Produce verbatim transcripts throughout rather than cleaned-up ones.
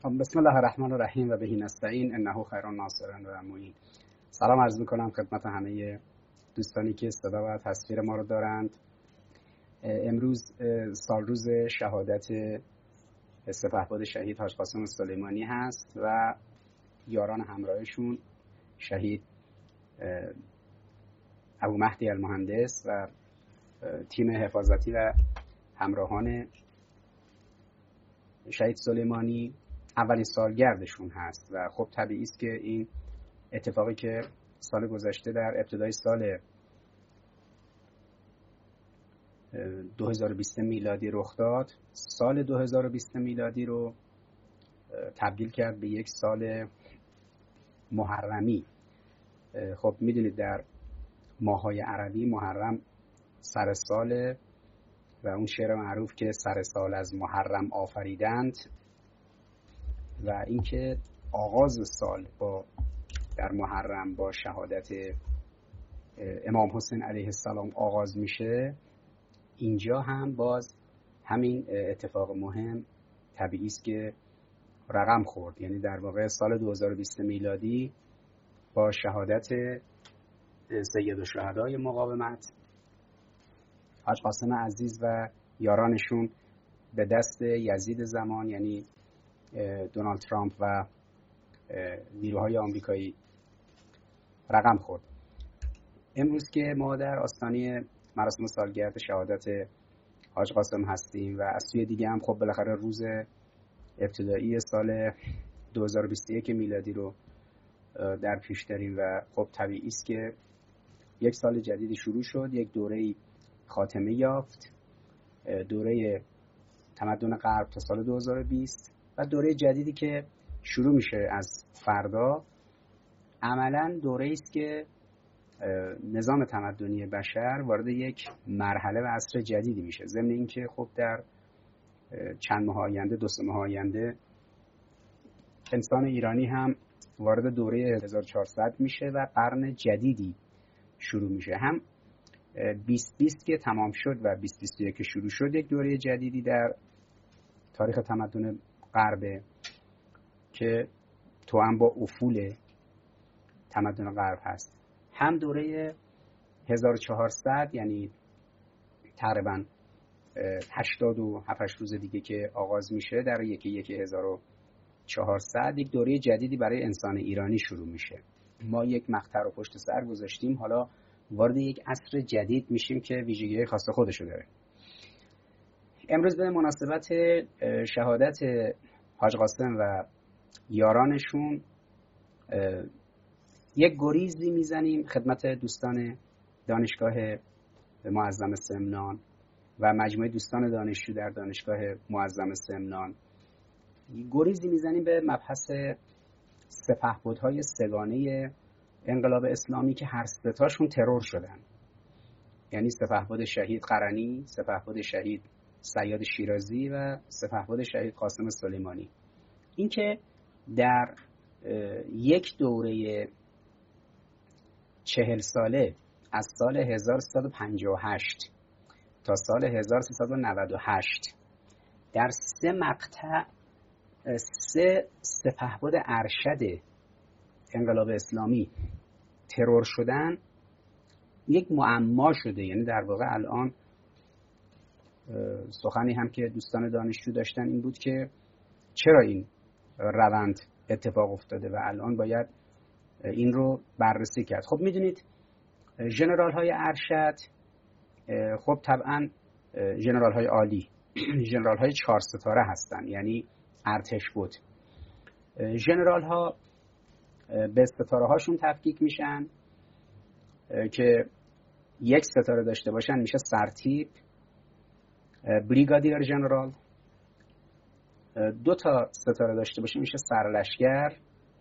بسم الله الرحمن الرحیم و بهی نستعین انه خیر الناصر و معین. سلام عرض میکنم خدمت همه دوستانی که صدا و تصویر ما رو دارند. امروز سال روز شهادت سپهبد شهید حاج قاسم سلیمانی هست و یاران همراهشون شهید ابو مهدی المهندس و تیم حفاظتی و همراهان شهید سلیمانی اولین سالگردشون هست و خب طبیعی است که این اتفاقی که سال گذشته در ابتدای سال دو هزار و بیست میلادی رخ داد، سال دو هزار و بیست میلادی رو تبدیل کرد به یک سال محرمی. خب میدونید در ماه‌های عربی محرم سر ساله و اون شعر معروف که سر سال از محرم آفریدند و اینکه آغاز سال با در محرم با شهادت امام حسین علیه السلام آغاز میشه، اینجا هم باز همین اتفاق مهم طبیعی است که رقم خورد. یعنی در واقع سال دو هزار و بیست میلادی با شهادت سید الشهدای مقاومت حاج قاسم عزیز و یارانشون به دست یزید زمان یعنی دونالد ترامپ و نیروهای آمریکایی رقم خورد. امروز که ما در آستانه مراسم سالگرد شهادت حاج قاسم هستیم و از سوی دیگه هم خب بالاخره روز ابتدایی سال دو هزار و بیست و یک میلادی رو در پیش داریم و خب طبیعی است که یک سال جدیدی شروع شد، یک دوره خاتمه یافت، دوره تمدن غرب تا سال دو هزار و بیست و دوره جدیدی که شروع میشه از فردا عملاً دوره است که نظام تمدنی بشر وارد یک مرحله و عصر جدیدی میشه. ضمن اینکه خب در چند ماه آینده دو سه ماه آینده انسان ایرانی هم وارد دوره هزار و چهارصد میشه و قرن جدیدی شروع میشه. هم بیست بیست که تمام شد و بیست بیست و یک که شروع شد یک دوره جدیدی در تاریخ تمدن غرب که توأم با افول تمدن غرب هست. هم دوره هزار و چهارصد یعنی تقریبا هشتاد و هفت روز دیگه که آغاز میشه در یکی یکی هزار و چهارصد یک دوره جدیدی برای انسان ایرانی شروع میشه. ما یک مقطع رو پشت سر گذاشتیم، حالا وارد یک عصر جدید میشیم که ویژگی خاص خودشو داره. امروز به مناسبت شهادت حاج قاسم و یارانشون یک گریزی میزنیم خدمت دوستان دانشگاه معظم سمنان و مجموعه دوستان دانشجو در دانشگاه معظم سمنان. گریزی میزنیم به مبحث سپهبدهای سگانه انقلاب اسلامی که هر سه تاشون ترور شدن، یعنی سپهبد شهید قرنی، سپهبد شهید صیاد شیرازی و سپهبد شهید قاسم سلیمانی. این که در یک دوره چهل ساله از سال هزار و سیصد و پنجاه و هشت تا سال هزار و سیصد و نود و هشت در سه مقطع سه سپهبد ارشد انقلاب اسلامی ترور شدن یک معما شده. یعنی در واقع الان سخنی هم که دوستان دانشجو داشتن این بود که چرا این روند اتفاق افتاده و الان باید این رو بررسی کرد. خب میدونید ژنرال های ارشد خب طبعا ژنرال های عالی ژنرال های چهار ستاره هستن، یعنی ارتش بود. ژنرال ها به ستاره هاشون تفکیک میشن که یک ستاره داشته باشن میشه سرتیپ، بریگادیر ژنرال، دو تا ستاره داشته باشه میشه سرلشکر،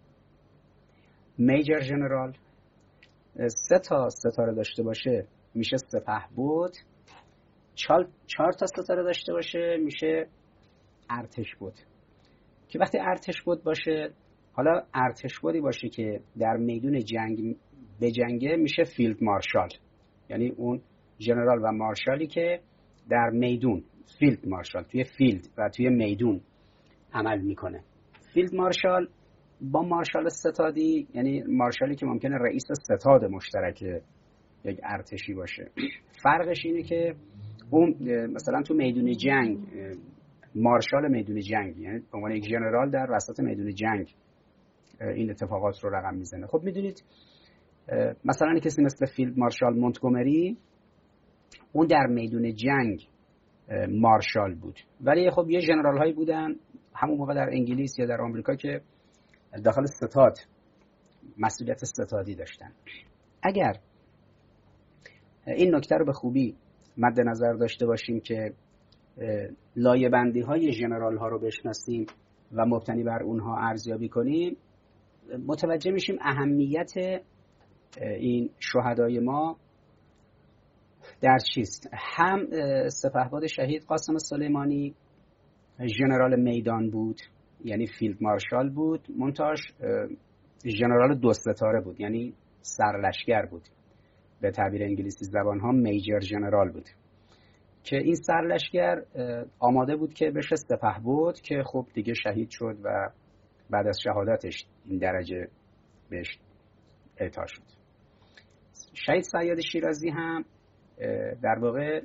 میجر ژنرال، سه تا ستاره داشته باشه میشه سپهبد، چهار تا ستاره داشته باشه میشه ارتش بود. که وقتی ارتش بود باشه، حالا ارتش بودی باشه که در میدون جنگ به جنگه میشه فیلد مارشال، یعنی اون ژنرال و مارشالی که در میدون، فیلد مارشال توی فیلد و توی میدون عمل میکنه. فیلد مارشال با مارشال ستادی، یعنی مارشالی که ممکنه رئیس ستاد مشترک یک ارتشی باشه، فرقش اینه که اون مثلا تو میدون جنگ مارشال میدون جنگ، یعنی به عنوان یک ژنرال در وسط میدون جنگ این اتفاقات رو رقم میزنه. خب میدونید مثلا کسی مثل فیلد مارشال مونتگومری اون در میدون جنگ مارشال بود، ولی خب یه ژنرال هایی بودن همون موقع در انگلیس یا در آمریکا که داخل ستاد مسئولیت ستادی داشتن. اگر این نکته رو به خوبی مد نظر داشته باشیم که لایه بندی های ژنرال ها رو بشناسیم و مبتنی بر اونها ارزیابی کنیم، متوجه میشیم اهمیت این شهدای ما در چیست. هم سپهبد شهید قاسم سلیمانی ژنرال میدان بود، یعنی فیلد مارشال بود، منتاش ژنرال دو ستاره بود، یعنی سرلشکر بود، به تعبیر انگلیسی زبان ها میجر ژنرال بود، که این سرلشکر آماده بود که بشه سپهبد، که خب دیگه شهید شد و بعد از شهادتش این درجه بهش اعطا شد. شهید صیاد شیرازی هم در واقع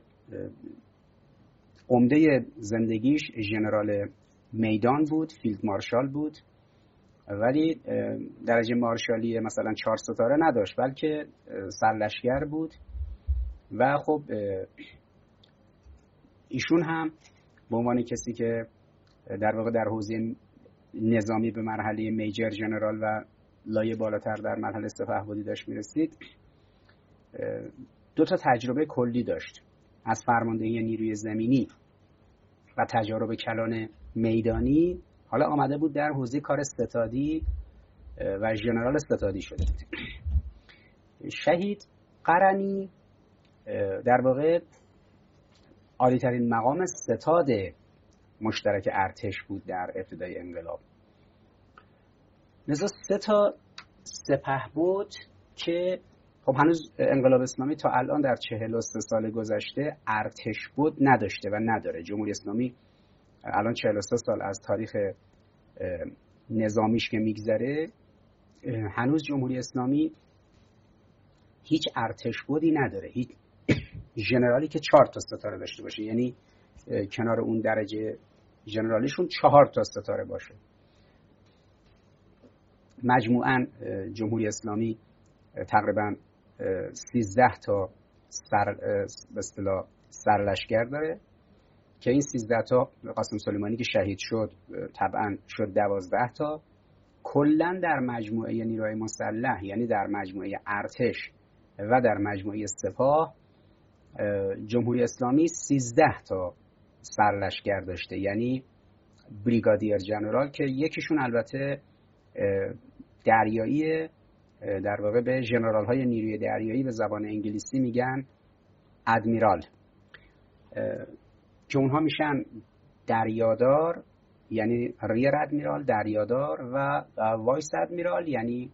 عمده زندگیش ژنرال میدان بود، فیلد مارشال بود، ولی درجه مارشالی مثلا چهار ستاره نداشت، بلکه سرلشکر بود. و خب ایشون هم به عنوان کسی که در واقع در حوزه نظامی به مرحله میجر ژنرال و لایه بالاتر در مرحله سپهبدی داشت میرسید، دو تا تجربه کلی داشت از فرماندهی نیروی زمینی و تجارب کلان میدانی. حالا آمده بود در حوزه کار ستادی و ژنرال ستادی شده بود. شهید قرنی در واقع عالی‌ترین مقام ستاد مشترک ارتش بود در ابتدای انقلاب. لذا سه تا سپهبد که خب هنوز انقلاب اسلامی تا الان در چهل و سه سال گذشته ارتش بود نداشته و نداره. جمهوری اسلامی الان چهل و سه سال از تاریخ نظامیش که میگذره، هنوز جمهوری اسلامی هیچ ارتش بودی نداره، هیچ ژنرالی که چهار تا ستاره داشته باشه، یعنی کنار اون درجه ژنرالیشون چهار تا ستاره باشه. مجموعاً جمهوری اسلامی تقریباً سیزده تا سر به اصطلاح سرلشکر داره که این سیزده تا قاسم سلیمانی که شهید شد طبعاً شد دوازده تا. کلاً در مجموعه نیروهای مسلح، یعنی در مجموعه ارتش و در مجموعه سپاه، جمهوری اسلامی سیزده تا سرلشکر داشته، یعنی بریگادیر جنرال که یکیشون البته دریایی، در واقع به ژنرال های نیروی دریایی به زبان انگلیسی میگن ادمیرال، که اونها میشن دریادار یعنی ریر ادمیرال دریادار و وایس ادمیرال یعنی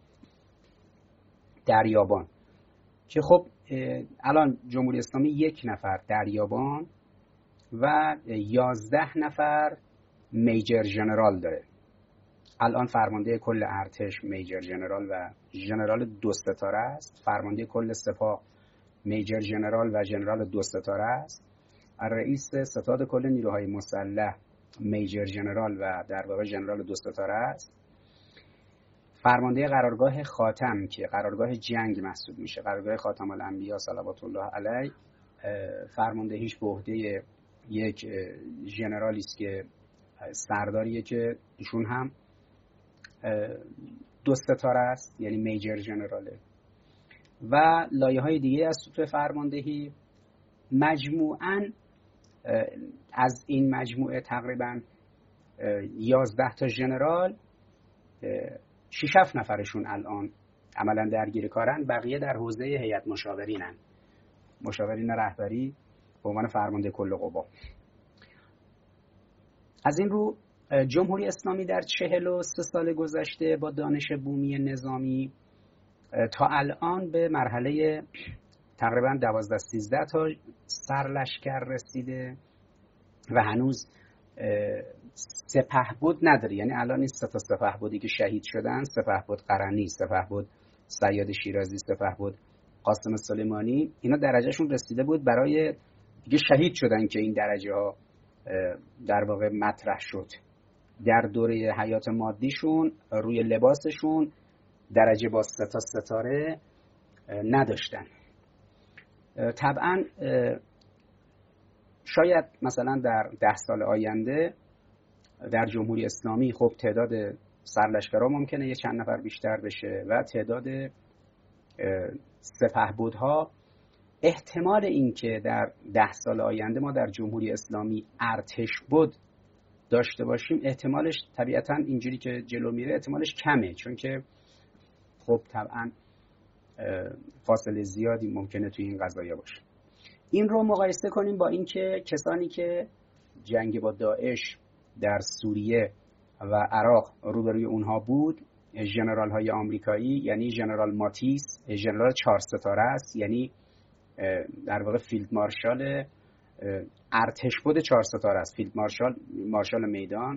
دریابان. که خب الان جمهوری اسلامی یک نفر دریابان و یازده نفر میجر ژنرال داره. الان فرمانده کل ارتش میجر ژنرال و ژنرال دو ستاره است. فرمانده کل سپاه میجر ژنرال و ژنرال دو ستاره است. رئیس ستاد کل نیروهای مسلح میجر ژنرال و در واقع ژنرال دو ستاره است. فرمانده قرارگاه خاتم که قرارگاه جنگ محسوب میشه، قرارگاه خاتم الانبیا صلوات الله علیه، فرماندهیش به عهده یک ژنرالی است که سرداریه که ایشون هم دو ستاره است، یعنی میجر ژنراله. و لایه های دیگه از سطوح فرماندهی. مجموعاً از این مجموعه تقریباً یازده تا ژنرال، شش هفت نفرشون الان عملاً درگیر کارن، بقیه در حوزه هیئت مشاورینن، مشاورین رهبری به عنوان فرمانده کل قوا. از این رو جمهوری اسلامی در چهل و سه سال گذشته با دانش بومی نظامی تا الان به مرحله تقریباً دوازده سیزده تا سرلشکر رسیده و هنوز سپهبد نداره. یعنی الان این سه تا سپهبدی که شهید شدن، سپهبد قرنی، سپهبد صیاد شیرازی، سپهبد قاسم سلیمانی، اینا درجهشون رسیده بود برای دیگه شهید شدن که این درجه ها در واقع مطرح شد. در دوره حیات مادیشون روی لباسشون درجه با سه تا ستاره نداشتن. طبعا شاید مثلا در ده سال آینده در جمهوری اسلامی خب تعداد سرلشکرها ممکنه یه چند نفر بیشتر بشه و تعداد سپهبدها، احتمال این که در ده سال آینده ما در جمهوری اسلامی ارتشبد داشته باشیم احتمالش طبیعتاً اینجوری که جلو میره احتمالش کمه، چون که خب طبعاً فاصله زیادی ممکنه توی این قضایا باشه. این رو مقایسه کنیم با اینکه کسانی که جنگ با داعش در سوریه و عراق روبروی اونها بود، ژنرال های آمریکایی، یعنی ژنرال ماتیس، ژنرال چهار ستاره است، یعنی در واقع فیلد مارشال ارتشبد چهار ستاره است، فیلد مارشال مارشال میدان.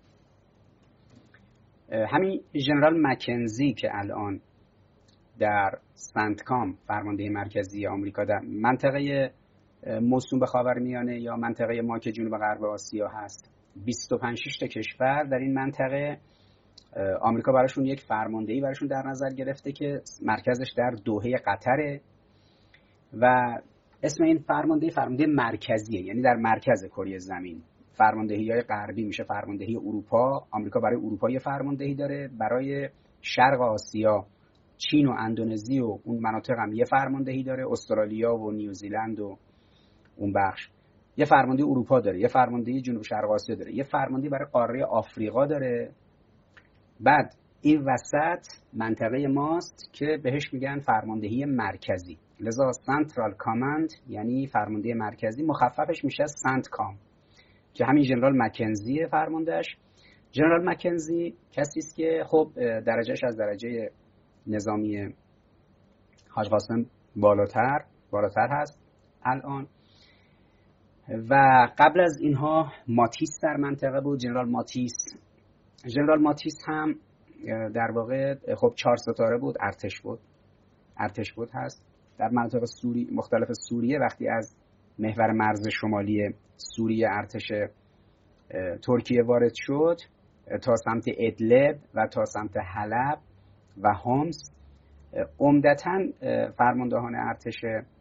همین ژنرال مکنزی که الان در سنتکام فرمانده مرکزی آمریکا در منطقه موسوم به خاورمیانه یا منطقه ما که جنوب غرب آسیا هست، بیست و پنج تا کشور در این منطقه آمریکا براشون یک فرماندهی براشون در نظر گرفته که مرکزش در دوحه قطره و اسم این فرماندهی فرماندهی مرکزیه، یعنی در مرکز کره زمین. فرماندهی‌های غربی میشه فرماندهی اروپا، آمریکا برای اروپا یه فرماندهی داره، برای شرق آسیا چین و اندونزی و اون مناطق هم یه فرماندهی داره، استرالیا و نیوزیلند و اون بخش یه فرماندهی اروپا داره، یه فرماندهی جنوب شرق آسیا داره، یه فرماندهی برای قاره آفریقا داره. بعد این وسط منطقه ماست که بهش میگن فرماندهی مرکزی، لذا سنترال کامند یعنی فرماندهی مرکزی، مخففش میشه سنتکام که همین ژنرال مکنزی فرماندهش. ژنرال مکنزی کسی است که خب درجهش از درجه نظامی حاج قاسم بالاتر بالاتر هست الان، و قبل از اینها ماتیس در منطقه بود، ژنرال ماتیس. ژنرال ماتیس هم در واقع خب چهار ستاره بود، ارتش بود ارتش بود هست در مناطق سوری مختلف سوریه. وقتی از محور مرز شمالی سوریه ارتش ترکیه وارد شد تا سمت ادلب و تا سمت حلب و هومس، عمدتاً فرماندهان ارتش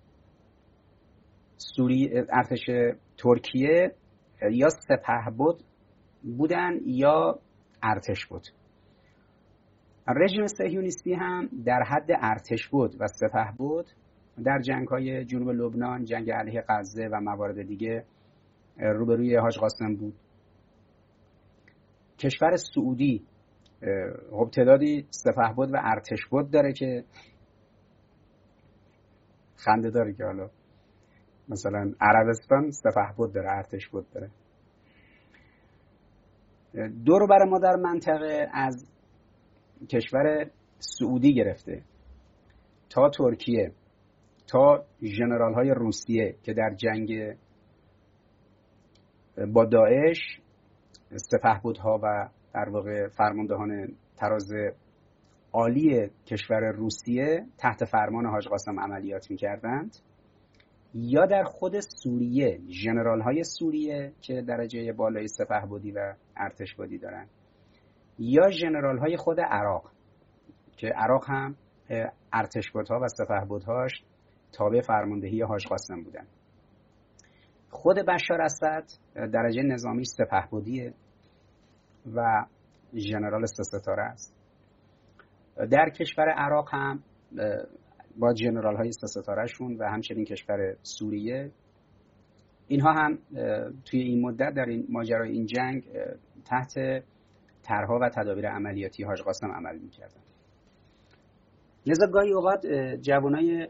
سوریه ارتش ترکیه یا سپهبد بودن یا ارتش بود. رژیم صهیونیستی هم در حد ارتش بود و سپهبد در جنگ‌های جنوب لبنان، جنگ علیه غزه و موارد دیگه روبروی حاج قاسم بود. کشور سعودی خب تعدادی سپهبد و ارتشبد داره که خنده داره که حالا مثلا عربستان سپهبد داره، ارتشبد داره. دور و بر ما در منطقه از کشور سعودی گرفته تا ترکیه تا ژنرال های روسیه که در جنگ با داعش سپهبدها و در واقع فرماندهان تراز عالی کشور روسیه تحت فرمان حاج قاسم عملیات می‌کردند، یا در خود سوریه ژنرال های سوریه که درجه بالای سپهبدی و ارتشبدی دارن، یا ژنرال های خود عراق که عراق هم ارتشبدها و سپهبدهاش تابع فرماندهی حاج قاسم بودن. خود بشار اسد درجه نظامی سپهبدیه و ژنرال سه ستاره است. در کشور عراق هم با ژنرال های سه ستاره شون و همچنین کشور سوریه، اینها هم توی این مدت در این ماجرای این جنگ تحت طرح‌ها و تدابیر عملیاتی حاج قاسم عمل می‌کردن. لذا گاهی اوقات جوانای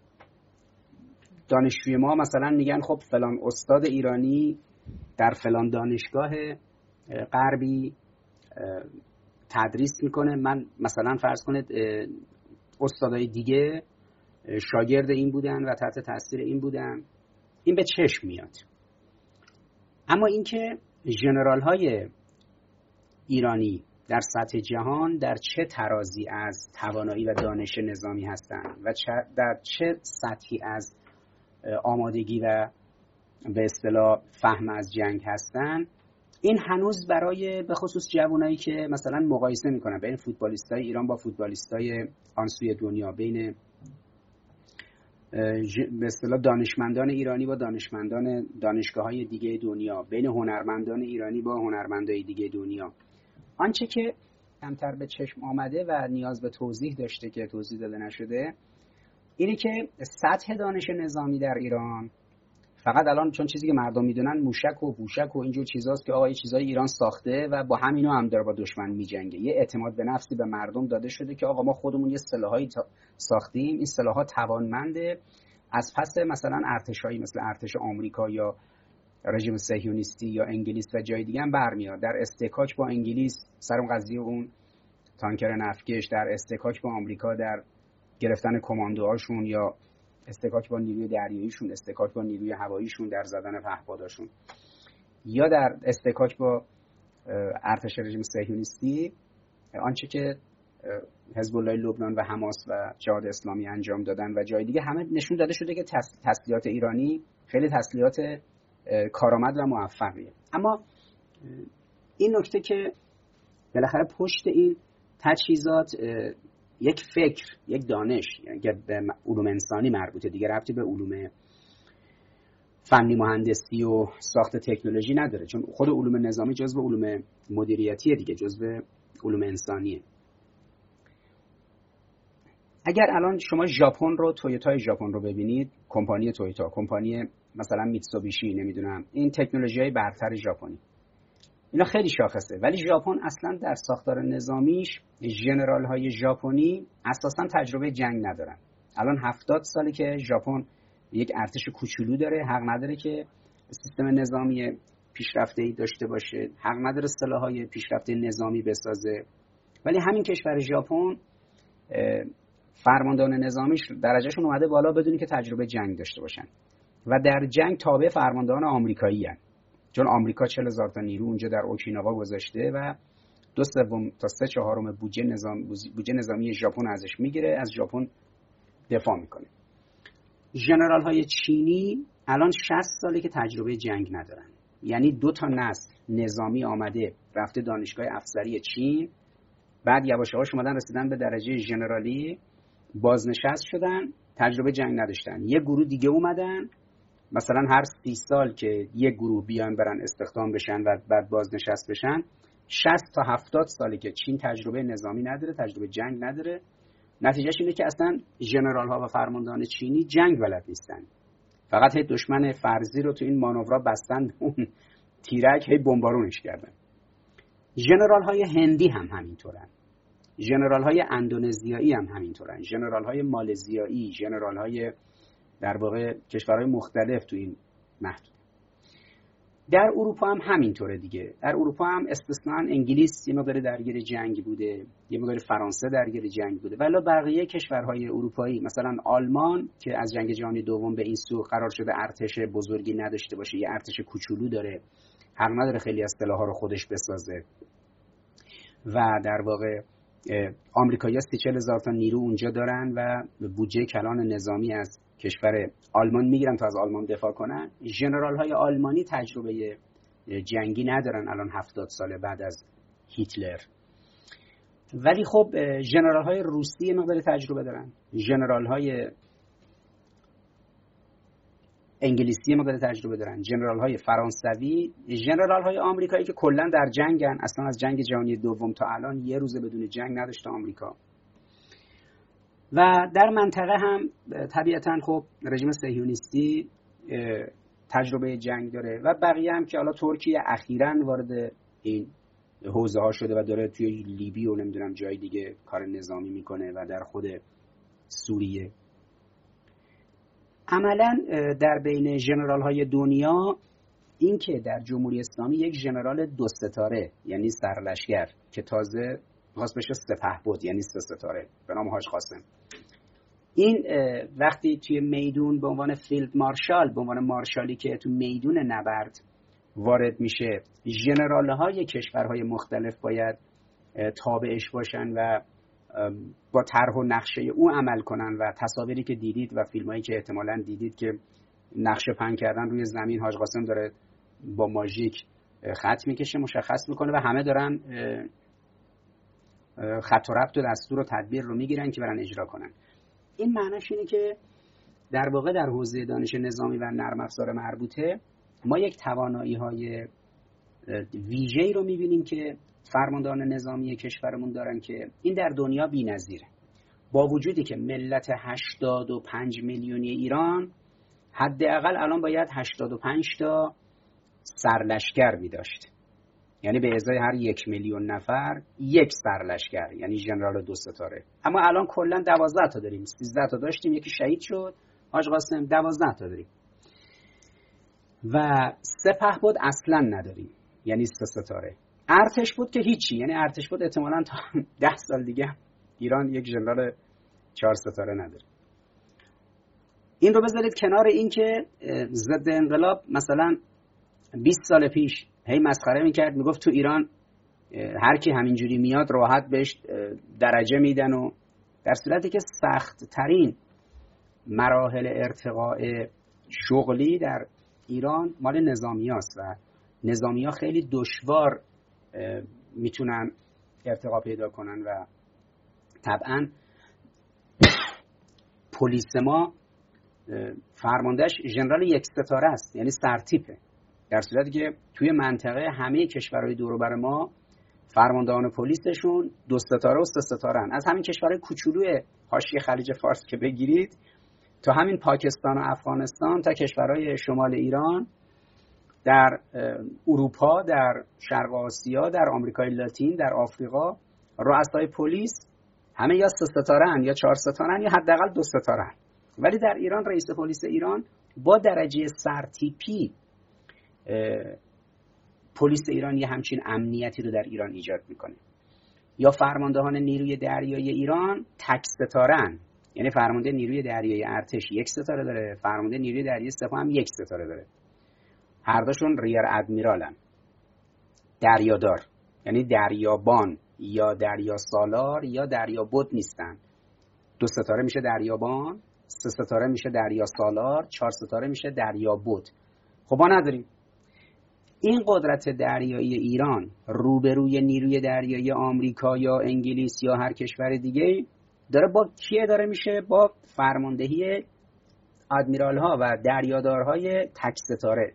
دانشجوی ما مثلا میگن خب فلان استاد ایرانی در فلان دانشگاه غربی تدریس میکنه، من مثلا فرض کنید استادای دیگه شاگرد این بودن و تحت تاثیر این بودن. این به چشم میاد، اما اینکه ژنرال های ایرانی در سطح جهان در چه ترازی از توانایی و دانش نظامی هستند و در چه سطحی از آمادگی و به اصطلاح فهم از جنگ هستند، این هنوز برای به خصوص جوانایی که مثلا مقایسه میکنن بین فوتبالیستای ایران با فوتبالیستای آن سوی دنیا، بین به اصطلاح دانشمندان ایرانی با دانشمندان دانشگاه‌های دیگه دنیا، بین هنرمندان ایرانی با هنرمندای دیگه دنیا، آنچه که کمتر به چشم آمده و نیاز به توضیح داشته که توضیح داده نشده اینه که سطح دانش نظامی در ایران فقط الان چون چیزی که مردم میدونن موشک و بوشک و اینجور چیزاست که آقا این چیزای ایران ساخته و با همینو هم داره با دشمن میجنگه. یه اعتماد به نفسی به مردم داده شده که آقا ما خودمون یه سلاحایی ساختیم، این سلاح‌ها توانمنده، از پس مثلا ارتشایی مثل ارتش آمریکا یا رژیم صهیونیستی یا انگلیس و جای دیگه هم برمیاد. در استکاک با انگلیس سر اون قضیه اون تانکر نفتکش، در استکاک با آمریکا در گرفتن کماندوهاشون یا استکاک با نیروی دریاییشون، استکاک با نیروی هواییشون در زدن پهپاداشون، یا در استکاک با ارتش رژیم صهیونیستی، آنچه که حزب الله لبنان و حماس و جهاد اسلامی انجام دادن و جای دیگه، همه نشون داده شده که تسلیحات ایرانی خیلی تسلیحات کارآمد و موفقیه. اما این نکته که بالاخره پشت این تجهیزات یک فکر، یک دانش، یعنی که به علوم انسانی مربوطه، دیگه ربطی به علوم فنی مهندسی و ساخت تکنولوژی نداره، چون خود علوم نظامی جزو علوم مدیریتیه دیگه، جزو علوم انسانیه. اگر الان شما ژاپن رو، تویوتای ژاپن رو ببینید، کمپانی تویوتا، کمپانی مثلا میتسوبیشی، نمیدونم این تکنولوژی‌های برتر ژاپنی، اینا خیلی شاخصه، ولی ژاپن اصلا در ساختار نظامیش ژنرال های ژاپنی اساسا تجربه جنگ ندارن. الان هفتاد ساله که ژاپن یک ارتش کوچولو داره، حق نداره که سیستم نظامی پیشرفته‌ای داشته باشه، حق نداره سلاح‌های پیشرفته نظامی بسازه، ولی همین کشور ژاپن فرماندهان نظامیش درجهشون اومده بالا بدون که تجربه جنگ داشته باشن و در جنگ تابع فرماندهان آمریکایی هستند، چون آمریکا چهل هزار تا نیرو اونجا در اوکیناوا گذاشته و دو سوم تا سه چهارم بودجه نظام بودجه نظامی ژاپن ازش میگیره، از ژاپن دفاع میکنه. ژنرال های چینی الان شصت ساله که تجربه جنگ ندارن، یعنی دو تا نسل نظامی آمده رفته دانشگاه افسری چین، بعد یواش یواش اومدن رسیدن به درجه ژنرالی، بازنشست شدن، تجربه جنگ نداشتن. یه گروه دیگه اومدن مثلا هر سی سال که یک گروه بیان برن استخدام بشن و بعد بازنشست بشن. شصت تا هفتاد ساله که چین تجربه نظامی نداره، تجربه جنگ نداره. نتیجهش اینه که اصلا ژنرال ها و فرماندهان چینی جنگ بلد نیستن، فقط هی دشمن فرضی رو تو این مانورها بستن، اون تیرک هی بمبارونش کردن. ژنرال های هندی هم همینطورن، ژنرال های اندونزیایی هم همینطورن، ژنرال های مالزیایی، ژنرال های در واقع کشورهای مختلف تو این محدود. در اروپا هم همینطوره دیگه. در اروپا هم استثناً انگلیس یه مقدار درگیر جنگ بوده، یه مقدار فرانسه درگیر جنگ بوده، ولی بقیه کشورهای اروپایی مثلا آلمان که از جنگ جهانی دوم به این سو قرار شده ارتش بزرگی نداشته باشه، یه ارتش کوچولو داره، حق نداره خیلی از سلاح‌ها رو خودش بسازه و در واقع آمریکایی‌ها سی چهل هزار تا نیرو اونجا دارن و بودجه کلان نظامی از کشور آلمان میگیرن تا از آلمان دفاع کنن. ژنرال های آلمانی تجربه جنگی ندارن الان هفتاد ساله بعد از هیتلر، ولی خب ژنرال های روسی مقدار تجربه دارن، ژنرال های انگلیسی مقدار تجربه دارن، ژنرال های فرانسوی، ژنرال های آمریکایی که کلا در جنگن، اصلا از جنگ جهانی دوم تا الان یه روز بدون جنگ نداشته آمریکا. و در منطقه هم طبیعتاً خب رژیم صهیونیستی تجربه جنگ داره و بقیه هم که حالا ترکیه اخیراً وارد این حوزه ها شده و داره توی لیبی و نمیدونم جای دیگه کار نظامی میکنه و در خود سوریه. عملاً در بین ژنرال های دنیا این که در جمهوری اسلامی یک ژنرال دو ستاره یعنی سرلشکر که تازه خواست بشه سپهبد یعنی سه ستاره به نام حاج قاسم، این وقتی توی میدون به عنوان فیلد مارشال، به عنوان مارشالی که تو میدون نبرد وارد میشه، ژنرال های کشورهای مختلف باید تابعش باشن و با طرح و نقشه او عمل کنن و تصاویری که دیدید و فیلمایی که احتمالاً دیدید که نقشه پهن کردن روی زمین، حاج قاسم داره با ماژیک خط میکشه مشخص میکنه و همه دارن خط و ربط و دستور و تدبیر رو میگیرن که برن اجرا کنن. این معناش اینه که در واقع در حوزه دانش نظامی و نرم افزار مربوطه ما یک توانایی های ویژه‌ای رو میبینیم که فرماندهان نظامی کشورمون دارن که این در دنیا بی‌نظیره. با وجودی که ملت هشتاد و پنج میلیونی ایران حداقل الان باید هشتاد و پنج تا سرلشکر می‌داشت، یعنی به ازای هر یک میلیون نفر یک سرلشکر، یعنی ژنرال دو ستاره. اما الان کلا دوازده تا داریم، سیزده تا داشتیم، یکی شهید شد حاج قاسم، دوازده تا داریم. و سپهبد اصلا نداریم، یعنی سه ستاره. ارتش بود که هیچی، یعنی ارتش بود احتمالاً تا ده سال دیگه ایران یک ژنرال چهار ستاره نداره. این رو بذارید کنار این که ضد انقلاب مثلا بیست سال پیش هی مسخره میکرد، میگفت تو ایران هر کی همینجوری میاد راحت بهش درجه میدن، و در صورتی که سخت ترین مراحل ارتقاء شغلی در ایران مال نظامی هاست و نظامی ها خیلی دشوار میتونن ارتقا پیدا کنن و طبعا پلیس ما فرماندهش ژنرال یک ستاره است، یعنی سرتیپه، در صورتی که توی منطقه همه کشورهای دور و بر ما فرماندهان پلیسشون دو ستاره و سه ستاره هن. از همین کشورهای کوچولوی حاشیه خلیج فارس که بگیرید تا همین پاکستان و افغانستان تا کشورهای شمال ایران، در اروپا، در شرق آسیا، در آمریکای لاتین، در آفریقا، رؤسای پلیس همه یا سه ستاره هن یا چهار ستاره هن یا حداقل دو ستاره هن. ولی در ایران رئیس پلیس ایران با درجه سرتیپی پلیس ایران یه همچین امنیتی رو در ایران ایجاد میکنه. یا فرماندهان نیروی دریایی ایران تک ستاره‌ان، یعنی فرمانده نیروی دریایی ارتش یک ستاره داره، فرمانده نیروی دریایی سپاه هم یک ستاره داره، هر دوشون ریر ادمیرالن. دریادار یعنی دریابان یا دریا سالار یا دریابد نیستن. دو ستاره میشه دریابان، سه ستاره میشه دریا سالار، چهار ستاره میشه دریابد. خب ما نداریم. این قدرت دریایی ایران روبروی نیروی دریایی آمریکا یا انگلیس یا هر کشور دیگه داره با کیه داره میشه؟ با فرماندهی ادمیرال ها و دریادارهای تک ستاره.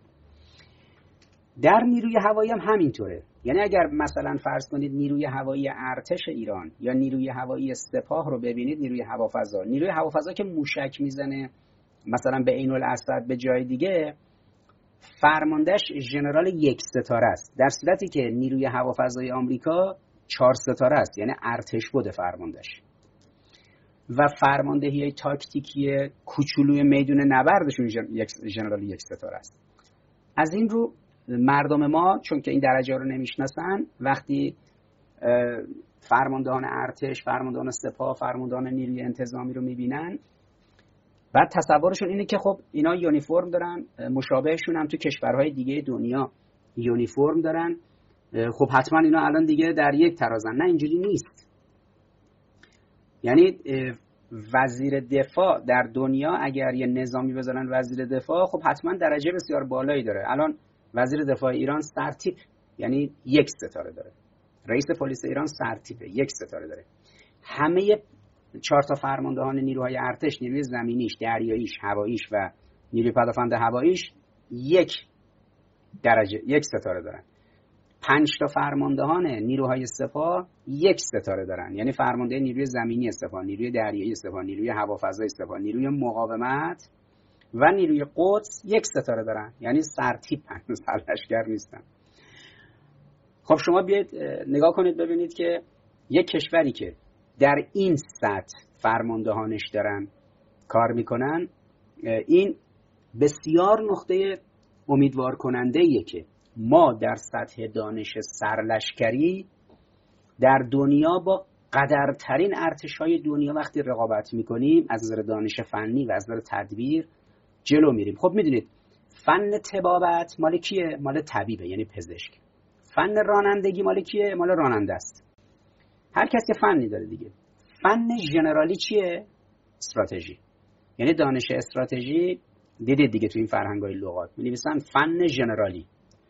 در نیروی هوایی هم همینطوره. یعنی اگر مثلا فرض کنید نیروی هوایی ارتش ایران یا نیروی هوایی سپاه رو ببینید، نیروی هوافضا، نیروی هوافضا که موشک میزنه مثلا به عین الاسد به جای دیگه، فرماندهش ژنرال یک ستاره است، در صورتی که نیروی هوافضای آمریکا چهار ستاره است، یعنی ارتش بوده فرماندهش. و فرماندهی تاکتیکی کوچولوی میدون نبردشون ژنرال یک ستاره است. از این رو مردم ما چون که این درجه رو نمیشناسن، وقتی فرماندهان ارتش، فرماندهان سپاه، فرماندهان نیروی انتظامی رو میبینن، بعد تصورشون اینه که خب اینا یونیفرم دارن، مشابهشون هم تو کشورهای دیگه دنیا یونیفرم دارن، خب حتما اینا الان دیگه در یک ترازن. نه، اینجوری نیست. یعنی وزیر دفاع در دنیا اگر یه نظامی بذارن وزیر دفاع، خب حتما درجه بسیار بالایی داره. الان وزیر دفاع ایران سرتیپ، یعنی یک ستاره داره. رئیس پلیس ایران سرتیپه، یک ستاره داره. همه چهار تا فرماندهان نیروهای ارتش، نیروی زمینیش، دریاییش، هواییش و نیروی پدافند هواییش یک درجه، یک ستاره دارن. پنج تا فرماندهان نیروهای سپاه یک ستاره دارن، یعنی فرمانده نیروی زمینی سپاه، نیروی دریایی سپاه، نیروی هوافضای سپاه، نیروی مقاومت و نیروی قدس یک ستاره دارن، یعنی سرتیپن، سرلشکر نیستن. خب شما بیاید نگاه کنید ببینید که یک کشوری که در این سطح فرماندهانش دارن کار میکنن، این بسیار نقطه امیدوار کننده ایه که ما در سطح دانش سرلشکری در دنیا با قدرترین ارتش‌های دنیا وقتی رقابت میکنیم، از نظر دانش فنی و از نظر تدبیر جلو میریم. خب میدونید فن طبابت مال کیه؟ مال طبیبه، یعنی پزشک. فن رانندگی مال کیه؟ مال راننده است. هر کسی فنی داره دیگه. فن ژنرالی چیه؟ استراتژی. یعنی دانش استراتژی دیدید دیگه تو این فرهنگ‌های لغات می‌نویسن فن ژنرالی.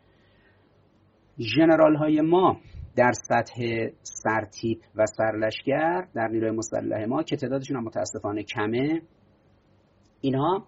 ژنرال های ما در سطح سرتیپ و سرلشکر در نیروی مسلح ما که تعدادشون هم متاسفانه کمه، اینها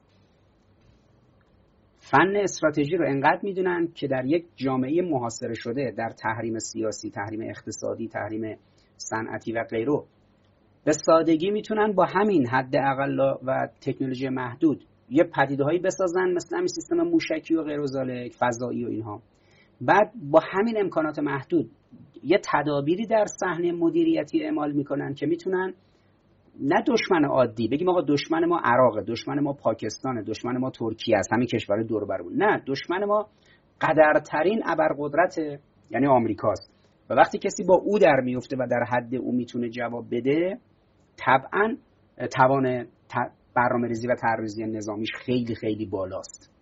فن استراتژی رو انقدر میدونن که در یک جامعه محاصره شده در تحریم سیاسی، تحریم اقتصادی، تحریم صنعتی و غیره به سادگی میتونن با همین حد اقل و تکنولوژی محدود یه پدیده‌هایی بسازن مثل همین سیستم موشکی و غیر و ذالک، فضایی و اینها. بعد با همین امکانات محدود یه تدابیری در صحنه مدیریتی اعمال میکنن که میتونن نه دشمن عادی بگیم آقا دشمن ما عراقه، دشمن ما پاکستانه، دشمن ما ترکیه است، همین کشور دور و برمون، نه، دشمن ما قدرترین ابرقدرت یعنی آمریکاست و وقتی کسی با او در میفته و در حد او میتونه جواب بده، طبعا توان برنامه‌ریزی و طرح‌ریزی نظامیش خیلی خیلی بالاست.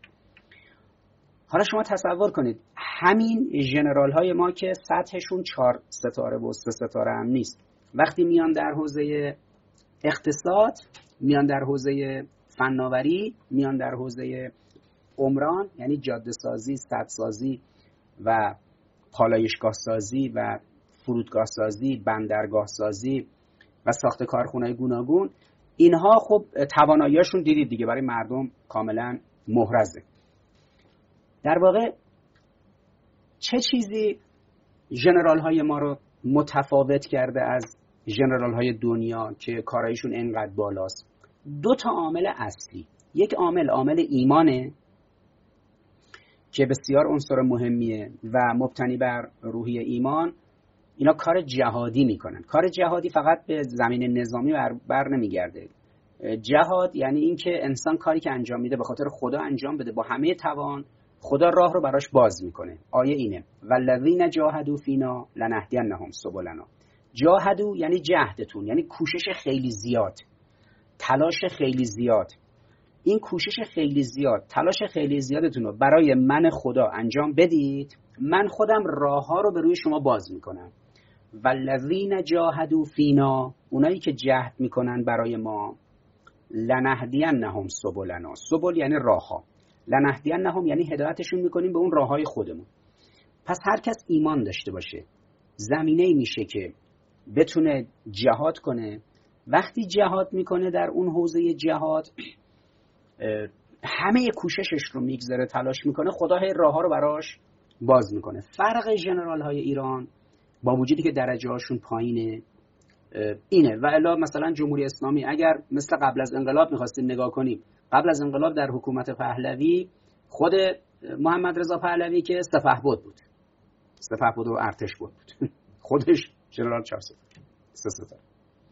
حالا شما تصور کنید همین ژنرال های ما که سطحشون چهار ستاره و سه ستاره هم نیست، وقتی میان در حوزه اقتصاد، میان در حوزه فناوری، میان در حوزه عمران یعنی جاده سازی، سد سازی و پالایشگاه سازی و فرودگاه سازی، بندرگاه سازی و ساخت کارخانه‌های گوناگون، اینها خب توانایی‌هاشون دیدید دیگه برای مردم کاملا محرزه. در واقع چه چیزی ژنرال های ما رو متفاوت کرده از ژنرال های دنیا که کارایشون انقدر بالاست؟ دو تا عامل اصلی. یک عامل عامل ایمانه که بسیار عنصر مهمیه و مبتنی بر روحیه ایمان. اینا کار جهادی میکنن. کار جهادی فقط به زمین نظامی بر, بر نمیگرده. جهاد یعنی این که انسان کاری که انجام میده به خاطر خدا انجام بده با همه توان، خدا راه رو براش باز میکنه. آیه اینه والذین جاهدوا فینا لنهدینهم سبلنا. جاهدوا یعنی جهدتون، یعنی کوشش خیلی زیاد، تلاش خیلی زیاد. این کوشش خیلی زیاد، تلاش خیلی زیادتون رو برای من خدا انجام بدید، من خودم راه ها رو به روی شما باز میکنم. والذین جاهدوا فینا، اونایی که جهد میکنن برای ما، لنهدینهم سبلنا. سبل یعنی راه ها، لنهدینهم یعنی هدایتشون میکنیم به اون راههای خودمون. پس هر کس ایمان داشته باشه زمینه‌ای میشه که بتونه جهاد کنه. وقتی جهاد میکنه در اون حوزه جهاد همه کوششش رو میگذاره، تلاش میکنه، خدا هی راه ها رو براش باز میکنه. فرق ژنرال های ایران با وجودی که درجه هاشون پایینه اینه. و الا مثلا جمهوری اسلامی اگر مثل قبل از انقلاب میخواستیم نگاه کنیم، قبل از انقلاب در حکومت پهلوی خود محمد رضا پهلوی که سپهبد بود، سپهبد و ارتش بود بود خودش ژنرال چهار سه ستاره،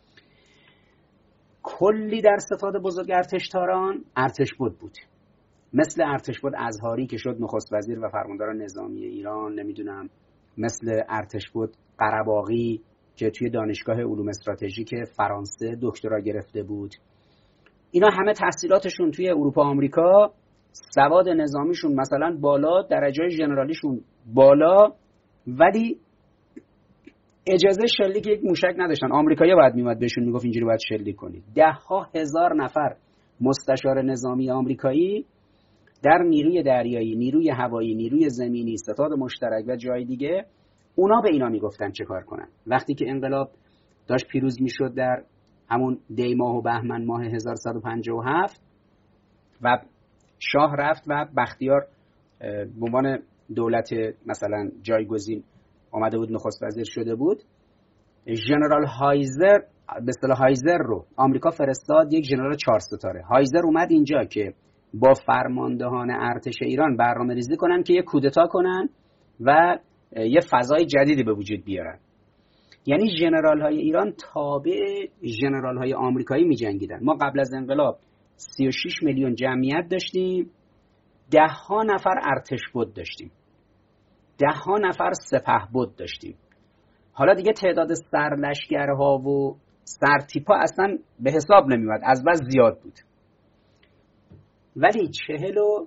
کلی در ستاد بزرگ ارتشتاران ارتش بود بود مثل ارتش بود ازهاری که شد نخست وزیر و فرماندار نظامی ایران، نمیدونم مثل ارتش بود قره‌باغی که توی دانشگاه علوم استراتژیک فرانسه دکترا گرفته بود. اینا همه تحصیلاتشون توی اروپا آمریکا، سواد نظامیشون مثلا بالا، درجه ژنرالیشون بالا، ولی اجازه شلیک یک موشک نداشتن. آمریکایی باید میومد بهشون میگفت اینجوری باید شلیک کنید. ده ها هزار نفر مستشار نظامی آمریکایی در نیروی دریایی، نیروی هوایی، نیروی زمینی، ستاد مشترک و جای دیگه، اونا به اینا میگفتن چه کار کنن. وقتی که انقلاب داشت پیروز میشد در همون دی ماه و بهمن ماه هزار و صد و پنجاه و هفت و شاه رفت و بختیار به عنوان دولت مثلا جایگزین آمده بود، نخست وزیر شده بود، ژنرال هایزر به اصطلاح هایزر رو آمریکا فرستاد، یک ژنرال چهار ستاره. هایزر اومد اینجا که با فرماندهان ارتش ایران برنامه ریزی کنن که یک کودتا کنن و یه فضای جدیدی به وجود بیارن. یعنی ژنرال های ایران تابع ژنرال های آمریکایی می جنگیدن. ما قبل از انقلاب سی و شش میلیون جمعیت داشتیم، ده ها نفر ارتش بود داشتیم، ده ها نفر سپهبد داشتیم. حالا دیگه تعداد سرلشکرها و سرتیپا اصلا به حساب نمیومد، از بس زیاد بود. ولی چهل و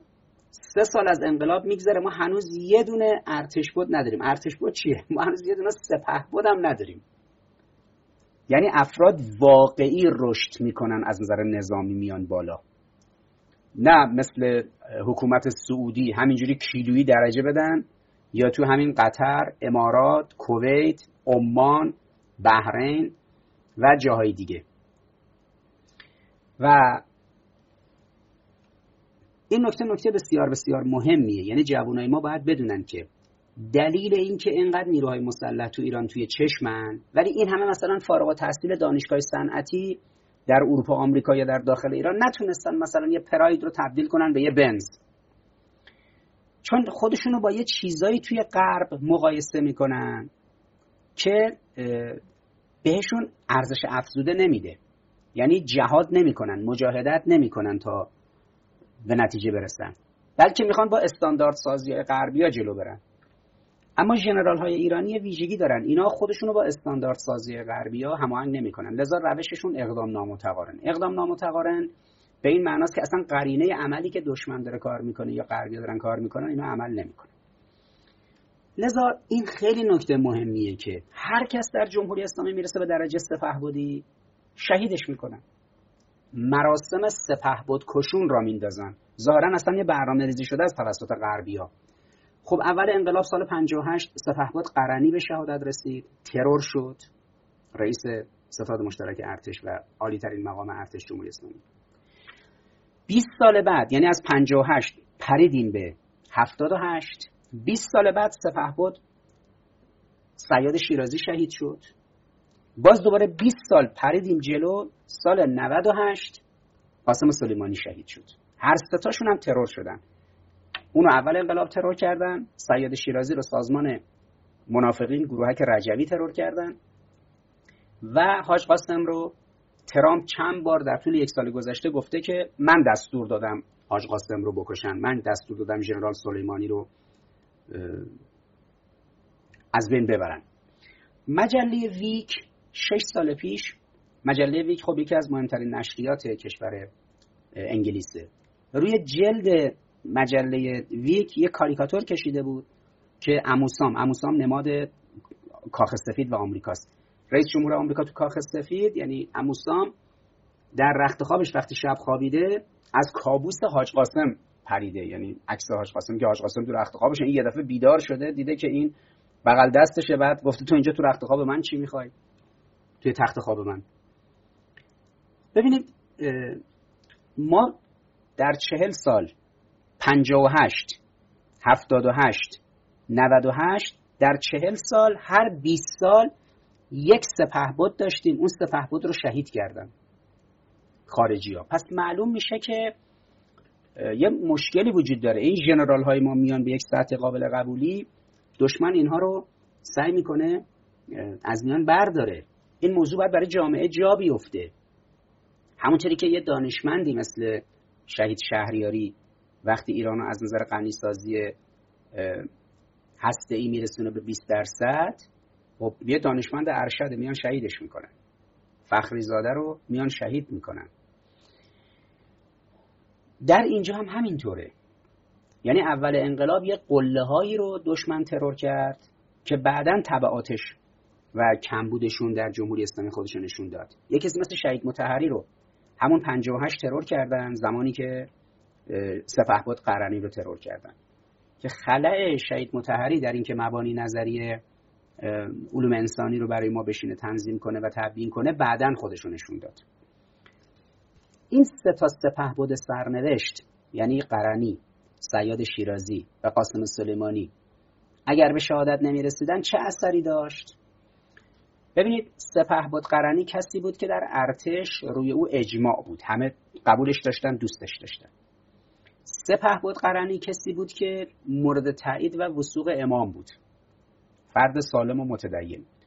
سه سال از انقلاب میگذره، ما هنوز یه دونه ارتشبد نداریم. ارتشبد چیه؟ ما هنوز یه دونه سپهبد هم نداریم. یعنی افراد واقعی رشد میکنن از نظر نظامی میان بالا، نه مثل حکومت سعودی همینجوری کیلویی درجه بدن، یا تو همین قطر، امارات، کویت، عمان، بحرین و جاهای دیگه. و این نکته نکته بسیار بسیار مهمیه. یعنی جوانای ما باید بدونن که دلیل این که اینقدر نیروهای مسلح تو ایران توی چشمن، ولی این همه مثلا فارغ التحصیل دانشگاه صنعتی در اروپا، آمریکا یا در داخل ایران نتونستن مثلا یه پراید رو تبدیل کنن به یه بنز، چون خودشونو با یه چیزایی توی غرب مقایسه میکنن که بهشون ارزش افزوده نمیده. یعنی جهاد نمیکنن، مجاهدت نمیکنن تا به نتیجه برسن، بلکه میخوان با استاندارد سازی غربی‌ها جلو برن. اما ژنرال های ایرانی ویژگی دارن، اینا خودشونو با استاندارد سازی غربی‌ها هماهنگ نمیکنن، لذا روششون اقدام نامتقارن. اقدام نامتقارن به این معناست که اصلا قرینه عملی که دشمن داره کار میکنه یا غربی‌ها دارن کار میکنن اینا عمل نمیکنن. لذا این خیلی نکته مهمیه که هر کس در جمهوری اسلامی میرسه به درجه سپهبدی شهیدش میکنن، مراسم سپهبد کشون را میندازن. ظاهرا اصلا یه برنامه‌ریزی شده از توسط غربی‌ها. خب اول انقلاب سال پنجاه و هشت سپهبد قرنی به شهادت رسید، ترور شد، رئیس ستاد مشترک ارتش و عالی ترین مقام ارتش جمهوری اسلامی. بیست سال بعد، یعنی از پنجاه و هشت پریدیم به هفتاد و هشت، بیست سال بعد سپهبد صیاد شیرازی شهید شد. باز دوباره بیست سال پریدیم جلو، سال نود و هشت قاسم سلیمانی شهید شد. هر سه تاشون هم ترور شدن. اونو اول انقلاب ترور کردن، صیاد شیرازی رو سازمان منافقین گروهک رجوی ترور کردن و حاج قاسم رو ترامپ چند بار در طول یک سال گذشته گفته که من دستور دادم حاج قاسم رو بکشن، من دستور دادم ژنرال سلیمانی رو از بین ببرن. مجله ویک شش سال پیش، مجله ویک خب یکی از مهمترین نشریات کشور انگلیسه، روی جلد مجله ویک یک کاریکاتور کشیده بود که عموسام عموسام نماد کاخ سفید و آمریکاست. رئیس جمهور آمریکا تو کاخ سفید، یعنی عموسام در رخت خوابش وقتی شب خوابیده از کابوس حاج قاسم پریده، یعنی عکس حاج قاسم که حاج قاسم تو رخت خوابش این یه دفعه بیدار شده، دیده که این بغل دستشه، بعد گفته تو اینجا تو رخت خواب من چی میخوای؟ توی تخت خواب من. ببینید ما در چهل سال پنجاه و هشت، هفتاد و هشت، نود و هشت، در چهل سال هر بیست سال یک سپهبد داشتیم، اون سپهبد رو شهید کردن خارجی ها. پس معلوم میشه که یه مشکلی وجود داره. این ژنرال های ما میان به یک سطح قابل قبولی، دشمن اینها رو سعی میکنه از میان برداره. این موضوع باید برای جامعه جا بیفته. همونطوری که یه دانشمندی مثل شهید شهریاری وقتی ایرانو از نظر غنی سازی هسته‌ای میرسونه به بیست درصد، خب یه دانشمند ارشد میان شهیدش میکنن، فخری زاده رو میان شهید میکنن. در اینجا هم همینطوره. یعنی اول انقلاب یه قله هایی رو دشمن ترور کرد که بعداً تبعاتش و کمبودشون در جمهوری اسلامی خودش نشون داد. یه کسی مثل شهید مطهری رو همون پنجاه و هشت ترور کردن، زمانی که سپهبد قرنی رو ترور کردن، که خلأ شهید مطهری در این که مبانی نظریه علوم انسانی رو برای ما بشینه تنظیم کنه و تبیین کنه بعداً خودش رو نشون داد. این سه تا سپهبد سرنوشت، یعنی قرنی، صیاد شیرازی و قاسم سلیمانی، اگر به شهادت نمی رسیدن چه اثری داشت؟ ببینید سپهبد قرنی کسی بود که در ارتش روی او اجماع بود، همه قبولش داشتن، دوستش داشتن. سپهبد قرنی کسی بود که مورد تایید و وثوق امام بود، فرد سالم و متدین بود.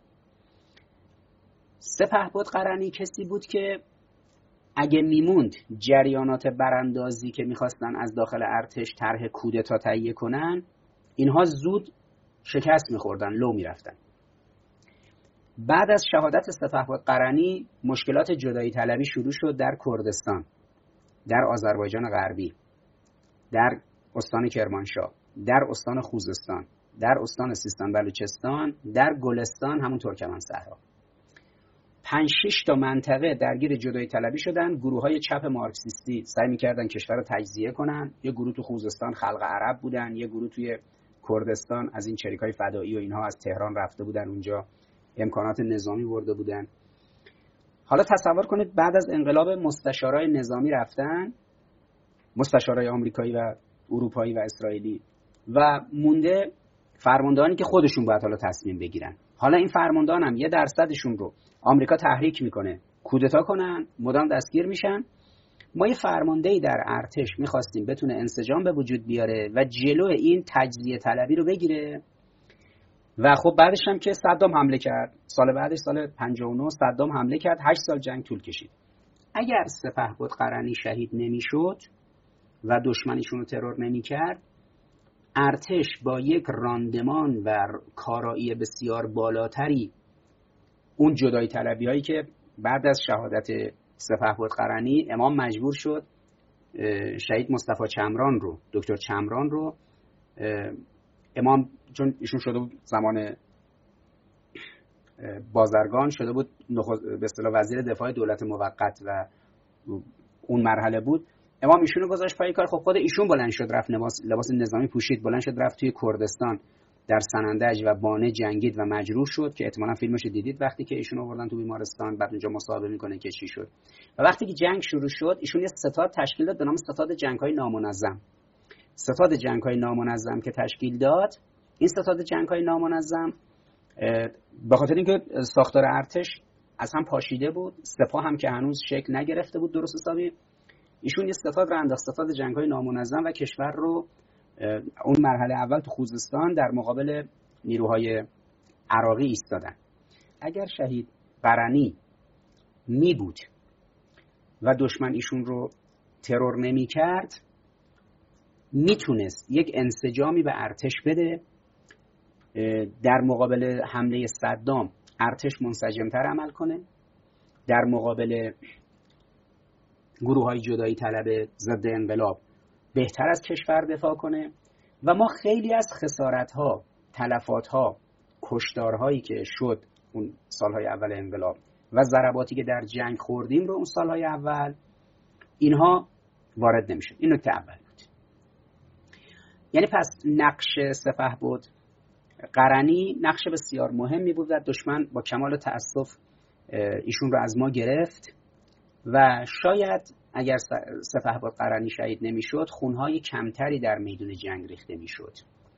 سپهبد قرنی کسی بود که اگه میموند جریانات براندازی که میخواستن از داخل ارتش طرح کودتا تهیه کنن، اینها زود شکست میخوردن، لو میرفتن. بعد از شهادت سپهبد قرنی مشکلات جدایی طلبی شروع شد در کردستان، در آذربایجان غربی، در استان کرمانشاه، در استان خوزستان، در استان سیستان بلوچستان، در گلستان همون ترکمن صحرا. پنج شش تا منطقه درگیر جدایی طلبی شدن. گروه‌های چپ مارکسیستی سعی می‌کردن کشور رو تجزیه کنن. یه گروه تو خوزستان خلق عرب بودن، یه گروه توی کردستان از این چریکای فدایی و اینها از تهران رفته بودن اونجا، امکانات نظامی برده بودن. حالا تصور کنید بعد از انقلاب مستشارای نظامی رفتن، مستشارای آمریکایی و اروپایی و اسرائیلی، و مونده فرماندهانی که خودشون باید حالا تصمیم بگیرن. حالا این فرماندهان هم یه درصدشون رو آمریکا تحریک میکنه کودتا کنن، مدام دستگیر میشن. ما یه فرماندهی در ارتش میخواستیم بتونه انسجام به وجود بیاره و جلو این تجزیه طلبی رو بگیره. و خب بعدش هم که صدام حمله کرد، سال بعدش سال پنجاه و نه صدام حمله کرد، هشت سال جنگ طول کشید. اگر سپهبد قرنی شهید نمیشد و دشمنیشون رو ترور نمیکرد، ارتش با یک راندمان و کارایی بسیار بالاتری اون جدایی طلبی هایی که بعد از شهادت سپهبد قرنی امام مجبور شد شهید مصطفی چمران رو، دکتر چمران رو، امام چون ایشون شده بود زمان بازرگان شده بود به اصطلاح وزیر دفاع دولت موقت و اون مرحله بود، امام ایشونو گذاشت پای کار. خب خود ایشون بلند شد رفت لباس لباس نظامی پوشید، بلند شد رفت توی کردستان در سنندج و بانه جنگید و مجروح شد که احتمالاً فیلمش دیدید وقتی که ایشون آوردن تو بیمارستان، بعد اونجا مصاحبه میکنه که چی شد. و وقتی که جنگ شروع شد ایشون یه ستاد تشکیل داد به نام ستاد جنگ‌های نامنظم. ستاد جنگ‌های نامنظم که تشکیل داد، این ستاد جنگ‌های نامنظم به خاطر اینکه ساختار ارتش از هم پاشیده بود، سپاه هم که هنوز شکل نگرفته بود درست حسابی، ایشون یه ستاد رو انداخت، ستاد جنگ‌های نامنظم، و کشور رو اون مرحله اول تو خوزستان در مقابل نیروهای عراقی ایستادن. اگر شهید قرنی می بود و دشمن ایشون رو ترور نمی کرد، میتونست یک انسجامی به ارتش بده، در مقابل حمله صدام ارتش منسجمتر عمل کنه، در مقابل گروه های جدایی طلب ضد انقلاب بهتر از کشور دفاع کنه. و ما خیلی از خسارت ها، تلفات ها، کشتار هایی که شد اون سالهای اول انقلاب و ضرباتی که در جنگ خوردیم رو اون سالهای اول، اینها وارد نمیشد. این نکته اول بود. یعنی پس نقش سپهبد قرنی نقش بسیار مهمی بود و دشمن با کمال تأسف ایشون رو از ما گرفت و شاید اگر سپهبد قرنی شهید نمیشد خونهای کمتری در میدون جنگ ریخته میشد،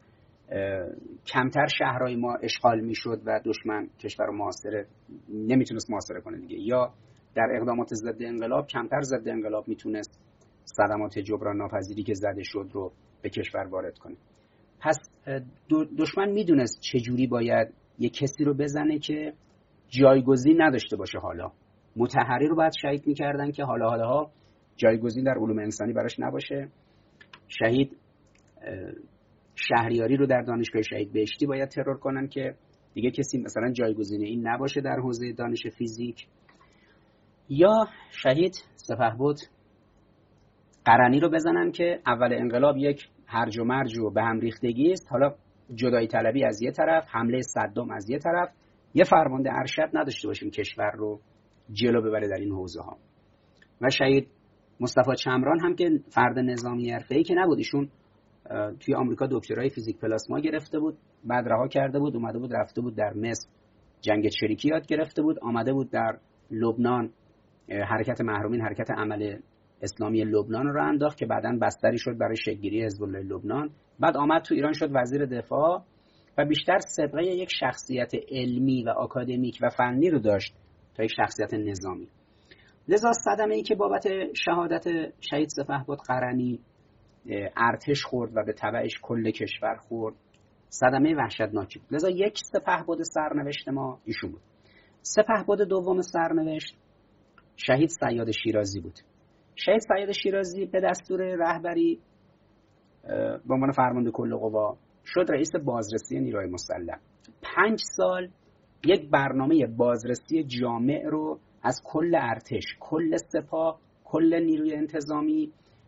کمتر شهرهای ما اشغال میشد و دشمن کشور رو محاصره نمیتونست محاصره کنه دیگه، یا در اقدامات ضد انقلاب کمتر ضد انقلاب میتونست صدمات جبران ناپذیری که زده شد رو به کشور وارد کنه. پس دشمن میدونست چجوری باید یک کسی رو بزنه که جایگزین نداشته باشه. حالا مطهری رو باید شهید میکردن که حالا حالا ها جایگزین در علوم انسانی براش نباشه. شهید شهریاری رو در دانشگاه شهید بهشتی باید ترور کنن که دیگه کسی مثلا جایگزین این نباشه در حوزه دانش فیزیک. یا شهید سپهبد قرنی رو بزنن که اول انقلاب یک هرج و مرج و به هم ریختگی است، حالا جدایی طلبی از یه طرف، حمله صدام از یه طرف، یه فرمانده ارشد نداشته باشیم کشور رو جلو ببره در این حوزه ها. و شهید مصطفی چمران هم که فرد نظامی حرفه‌ای که نبود، ایشون توی آمریکا دکترای فیزیک پلاسما گرفته بود، بعد رها کرده بود، اومده بود رفته بود در مصر جنگ چریکی یاد گرفته بود، آمده بود در لبنان حرکت محرومین، حرکت عمل اسلامی لبنان رو انداخت که بعداً بستری شد برای شکل‌گیری حزب الله لبنان. بعد آمد تو ایران شد وزیر دفاع و بیشتر سابقه یک شخصیت علمی و آکادمیک و فنی رو داشت تا یک شخصیت نظامی. لذا صدمه‌ای که بابت شهادت شهید سپهبد قرنی ارتش خورد و به تبعش کل کشور خورد، صدمه وحشتناکی بود. لذا یک سپهبد سرنوشت ما ایشون بود. سپهبد دوم سرنوشت شهید صیاد شیرازی بود. شهید صیاد شیرازی به دستور رهبری به عنوان فرمانده کل قوا شد رئیس بازرسی نیروهای مسلح. پنج سال یک برنامه بازرسی جامع رو از کل ارتش، کل سپاه، کل نیروی انتظامی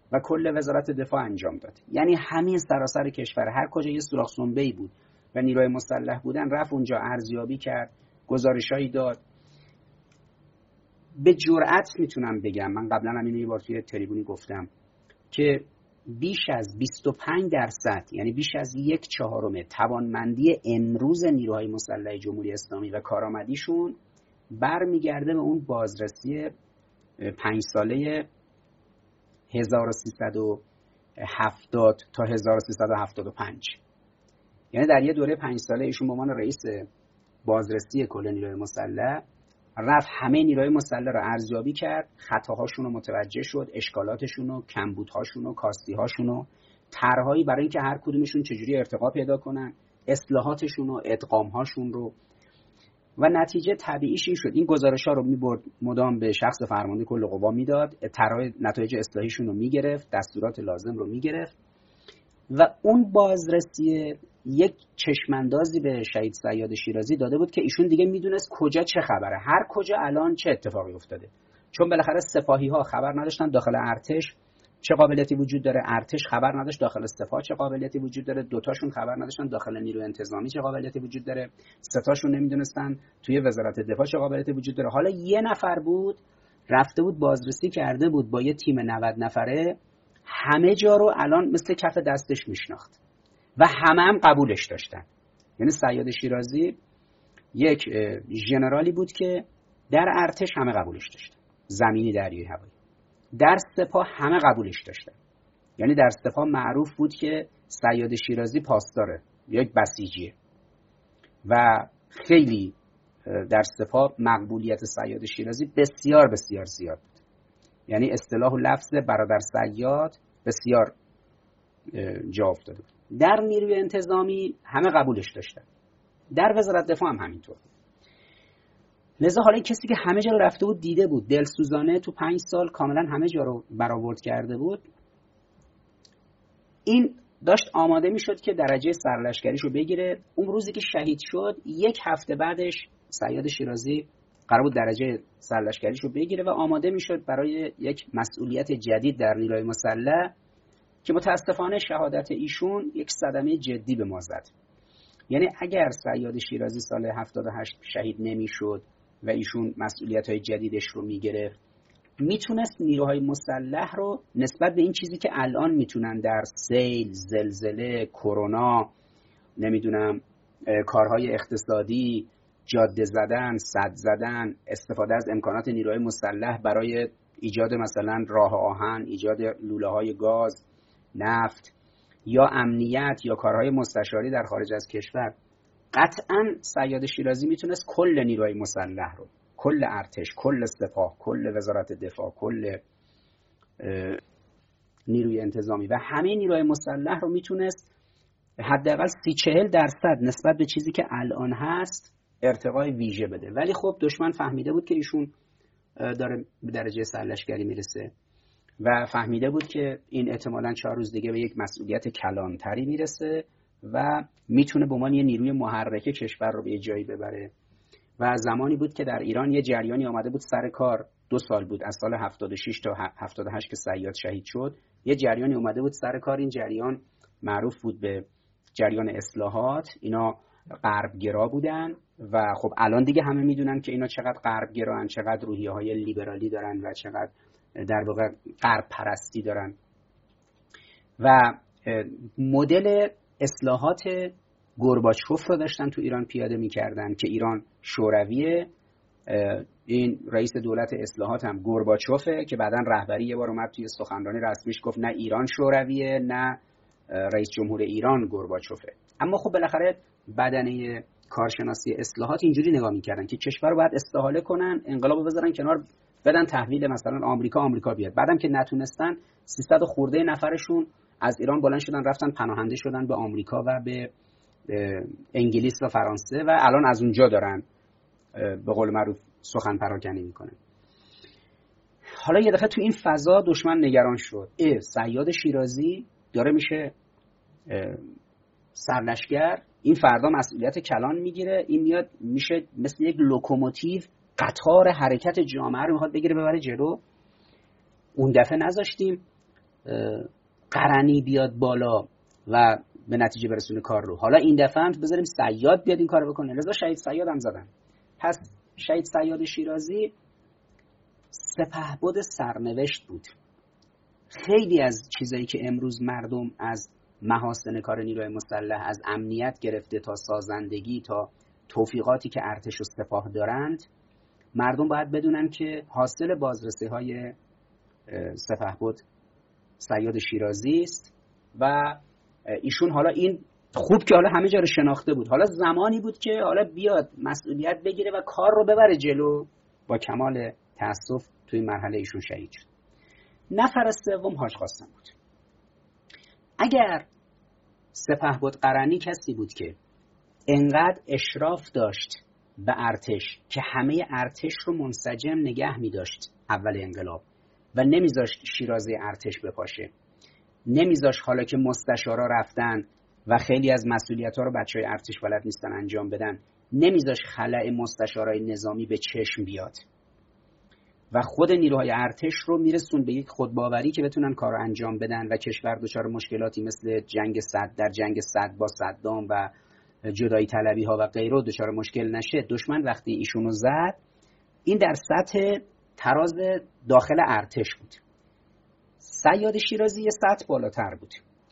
و کل وزارت دفاع انجام داد. یعنی همین سراسر کشور هر کجا یه سوراخ سنبه‌ای بود و نیروی مسلح بودن رفت اونجا ارزیابی کرد، گزارشایی داد. به جرئت میتونم بگم، من قبلا هم اینو یه بار توی تریبونی گفتم که بیش از بیست و پنج درصد یعنی بیش از یک چهارم توانمندی امروز نیروهای مسلح جمهوری اسلامی و کارآمدیشون برمیگرده به اون بازرسی پنج ساله هزار و سیصد و هفتاد تا هزار و سیصد و هفتاد و پنج. یعنی در یه دوره پنج ساله ایشون به عنوان رئیس بازرسی کل نیروهای مسلح رفت همه نیروهای مسلح رو ارزیابی کرد، خطاهاشون رو متوجه شد، اشکالاتشون رو، کمبودهاشون رو، کاستی‌هاشون رو، طرح‌هایی برای اینکه هر کدومشون چجوری ارتقا پیدا کنن، اصلاحاتشون و ادغام‌هاشون رو. و نتیجه طبیعیش این شد این گزارش‌ها رو می‌برد مدام به شخص فرمانده کل قوا میداد، طرح نتایج اصلاحیشون رو می‌گرفت، دستورات لازم رو می‌گرفت و اون بازرسی یک چشماندازی به شهید صیاد شیرازی داده بود که ایشون دیگه میدونست کجا چه خبره، هر کجا الان چه اتفاقی افتاده. چون بالاخره سپاهی ها خبر نداشتن داخل ارتش چه قابلیتی وجود داره، ارتش خبر نداشت داخل سپاه چه قابلیتی وجود داره، دوتاشون خبر نداشتن داخل نیروی انتظامی چه قابلیتی وجود داره، ستاشون نمیدونستن توی وزارت دفاع چه قابلیتی وجود داره. حالا یه نفر بود رفته بود بازرسی کرده بود با یه تیم نود نفره، همه جا رو الان مثل کف دستش میشناخت و همه هم قبولش داشتن. یعنی صیاد شیرازی یک ژنرالی بود که در ارتش همه قبولش داشتن، زمینی دریایی هوایی. در سپاه همه قبولش داشتن. یعنی در سپاه معروف بود که صیاد شیرازی پاسداره، یک بسیجیه و خیلی در سپاه مقبولیت صیاد شیرازی بسیار بسیار زیاد بود. یعنی اصطلاح و لفظ برادر صیاد بسیار جا افتاده بود. در نیروی انتظامی همه قبولش داشتن، در وزارت دفاع هم همینطور. لذا حالا کسی که همه جا رو رفته بود دیده بود، دلسوزانه تو پنج سال کاملا همه جا رو برآورد کرده بود، این داشت آماده میشد که درجه سرلشکریش رو بگیره. اون روزی که شهید شد یک هفته بعدش صیاد شیرازی قرار بود درجه سرلشکریش رو بگیره و آماده میشد برای یک مسئولیت جدید در نیروی مسلح که متاسفانه شهادت ایشون یک صدمه جدی به ما زد. یعنی اگر صیاد شیرازی سال هفتاد و هشت شهید نمیشد و ایشون مسئولیت‌های جدیدش رو میگرفت، میتونست نیروهای مسلح رو نسبت به این چیزی که الان میتونن در سیل، زلزله، کرونا، نمیدونم کارهای اقتصادی، جاده زدن، سد زدن، استفاده از امکانات نیروهای مسلح برای ایجاد مثلا راه آهن، ایجاد لوله‌های گاز، نفت یا امنیت یا کارهای مستشاری در خارج از کشور، قطعاً صیاد شیرازی میتونست کل نیروهای مسلح رو، کل ارتش، کل سپاه، کل وزارت دفاع، کل نیروی انتظامی و همه نیروهای مسلح رو میتونست حداقل سی چهل درصد نسبت به چیزی که الان هست ارتقای ویژه بده. ولی خب دشمن فهمیده بود که ایشون داره به درجه سرلشکری میرسه و فهمیده بود که این احتمالاً چهار روز دیگه به یک مسئولیت کلانتری میرسه و میتونه به عنوان یه نیروی محرکه کشور رو به یه جایی ببره. و زمانی بود که در ایران یه جریانی آمده بود سر کار، دو سال بود از سال هفتاد و شش تا هفتاد و هشت که صیاد شهید شد، یه جریانی اومده بود سر کار. این جریان معروف بود به جریان اصلاحات. اینا غربگرا بودن و خب الان دیگه همه میدونن که اینا چقدر غربگران، چقدر روحیه‌های لیبرالی دارن و چقدر در واقع غرب پرستی دارن. و مدل اصلاحات گورباچوف رو داشتن تو ایران پیاده می‌کردن که ایران شورویه، این رئیس دولت اصلاحات هم گورباچوفه که بعداً رهبری یه بار اومد توی سخنرانی رسمیش گفت نه ایران شورویه نه رئیس جمهور ایران گورباچوفه. اما خب بالاخره بدنه کارشناسی اصلاحات اینجوری نگاه می‌کردن که کشور رو باید استحاله کنن، انقلاب رو بذارن کنار، بدن تحویل مثلا آمریکا، آمریکا بیاد. بعدم که نتونستن سیصد خورده نفرشون از ایران بلند شدن رفتن پناهنده شدن به آمریکا و به انگلیس و فرانسه و الان از اونجا دارن به قول معروف سخن پراکنی میکنن. حالا یه دفعه تو این فضا دشمن نگران شد، اه صیاد شیرازی داره میشه سرلشکر، این فردا مسئولیت کلان میگیره، این میاد میشه مثل یک لوکوموتیو قطار حرکت جامعه رو میخواد بگیره ببره جلو. اون دفعه نذاشتیم قرنی بیاد بالا و به نتیجه برسونه کار رو. حالا این دفعه هم بذاریم صیاد بیاد این کارو بکنه، لذا شهید صیاد هم زدن. پس شهید صیاد شیرازی سپهبد سرنوشت بود. خیلی از چیزایی که امروز مردم از محاسن کار نیروی مسلح، از امنیت گرفته تا سازندگی تا توفیقاتی که ارتش و سپاه دارند، مردم باید بدونن که حاصل بازرسی های سپهبد صیاد شیرازی است و ایشون حالا این خوب که حالا همه جا رو شناخته بود، حالا زمانی بود که حالا بیاد مسئولیت بگیره و کار رو ببره جلو. با کمال تأسف توی مرحله ایشون شهید شد. نفر سوم حاج قاسم بود. اگر سپهبد قرنی کسی بود که انقدر اشراف داشت به ارتش که همه ارتش رو منسجم نگه می داشت اول انقلاب و نمیذاشت شیرازی ارتش بپاشه، نمیذاشت حالا که مستشارا رفتن و خیلی از مسئولیت‌ها رو بچهای ارتش بلد نیستن انجام بدن، نمیذاشت خلأ مستشارای نظامی به چشم بیاد و خود نیروهای ارتش رو میرسون به یک خودباوری که بتونن کار رو انجام بدن و کشور دچار مشکلاتی مثل جنگ صد در جنگ صد با صدام و جدایی طلبی ها و غیره دچار مشکل نشه. دشمن وقتی ایشونو زد، این در سطح تراز داخل ارتش بود. صیاد شیرازی یه سطح بالاتر بود،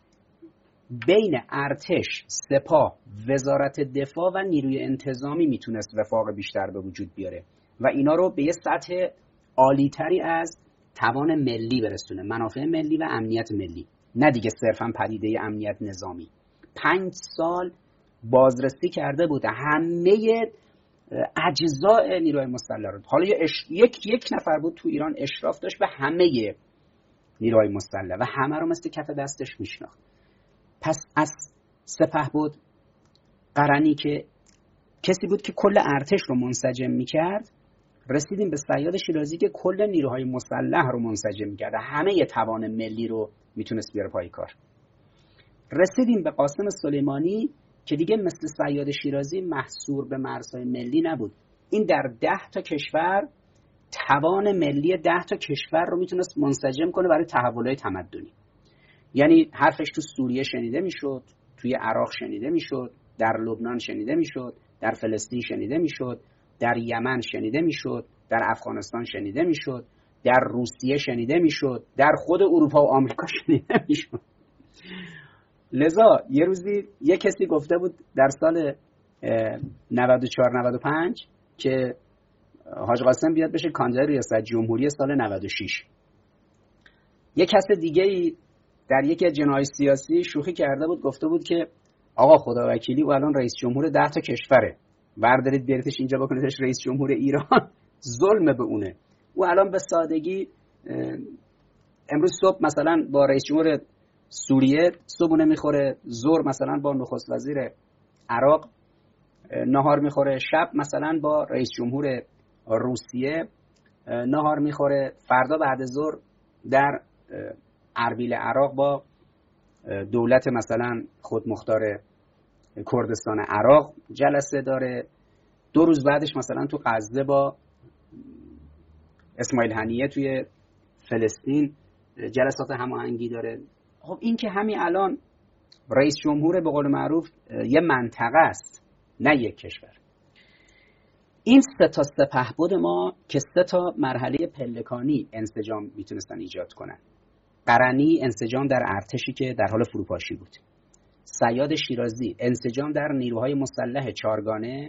بین ارتش، سپاه، وزارت دفاع و نیروی انتظامی میتونست وفاق بیشتر به وجود بیاره و اینا رو به یه سطح عالی‌تری از توان ملی برسونه، منافع ملی و امنیت ملی، نه دیگه صرفا پدیده امنیت نظامی. پنج سال بازرسی کرده بود همه اجزاء نیروهای مسلح رو. حالا یک یک نفر بود تو ایران اشراف داشت به همه نیروهای مسلح و همه رو مثل کف دستش میشناخت. پس از سپهبد قرنی که کسی بود که کل ارتش رو منسجم میکرد، رسیدیم به صیاد شیرازی که کل نیروهای مسلح رو منسجم میکرد، همه توان ملی رو میتونست بیاره پای کار. رسیدیم به قاسم سلیمانی که دیگه مثل صیاد شیرازی محصور به مرزهای ملی نبود. این در ده تا کشور توان ملی ده تا کشور رو میتونست منسجم کنه برای تحولات تمدنی. یعنی حرفش تو سوریه شنیده میشد، توی عراق شنیده میشد، در لبنان شنیده میشد، در فلسطین شنیده میشد، در یمن شنیده میشد، در افغانستان شنیده میشد، در روسیه شنیده میشد، در خود اروپا و آمریکا شنیده میشد. لذا یه روزی یه کسی گفته بود در سال نود و چهار نود و پنج که حاج قاسم بیاد بشه کاندیدای ریاست جمهوری سال نود و شش. یه کس دیگه در یکی از جناح سیاسی شوخی کرده بود، گفته بود که آقا خدا وکیلی او الان رئیس جمهور ده تا کشوره، بردارید بیارتش اینجا بکنیدش رئیس جمهور ایران، ظلم به اونه. او الان به سادگی امروز صبح مثلا با رئیس جمهور سوریه صبحونه میخوره، ظهر مثلا با نخست وزیر عراق نهار میخوره، شب مثلا با رئیس جمهور روسیه نهار میخوره، فردا بعد ظهر در اربیل عراق با دولت مثلا خودمختار کردستان عراق جلسه داره، دو روز بعدش مثلا تو غزه با اسماعیل هنیه توی فلسطین جلسات هماهنگی داره. خب این که همین الان رئیس جمهور به قول معروف یه منطقه است، نه یک کشور. این سه تا سپهبد ما که سه تا مرحله پلکانی انسجام میتونستن ایجاد کنن. قرنی انسجام در ارتشی که در حال فروپاشی بود، صیاد شیرازی انسجام در نیروهای مسلح چارگانه،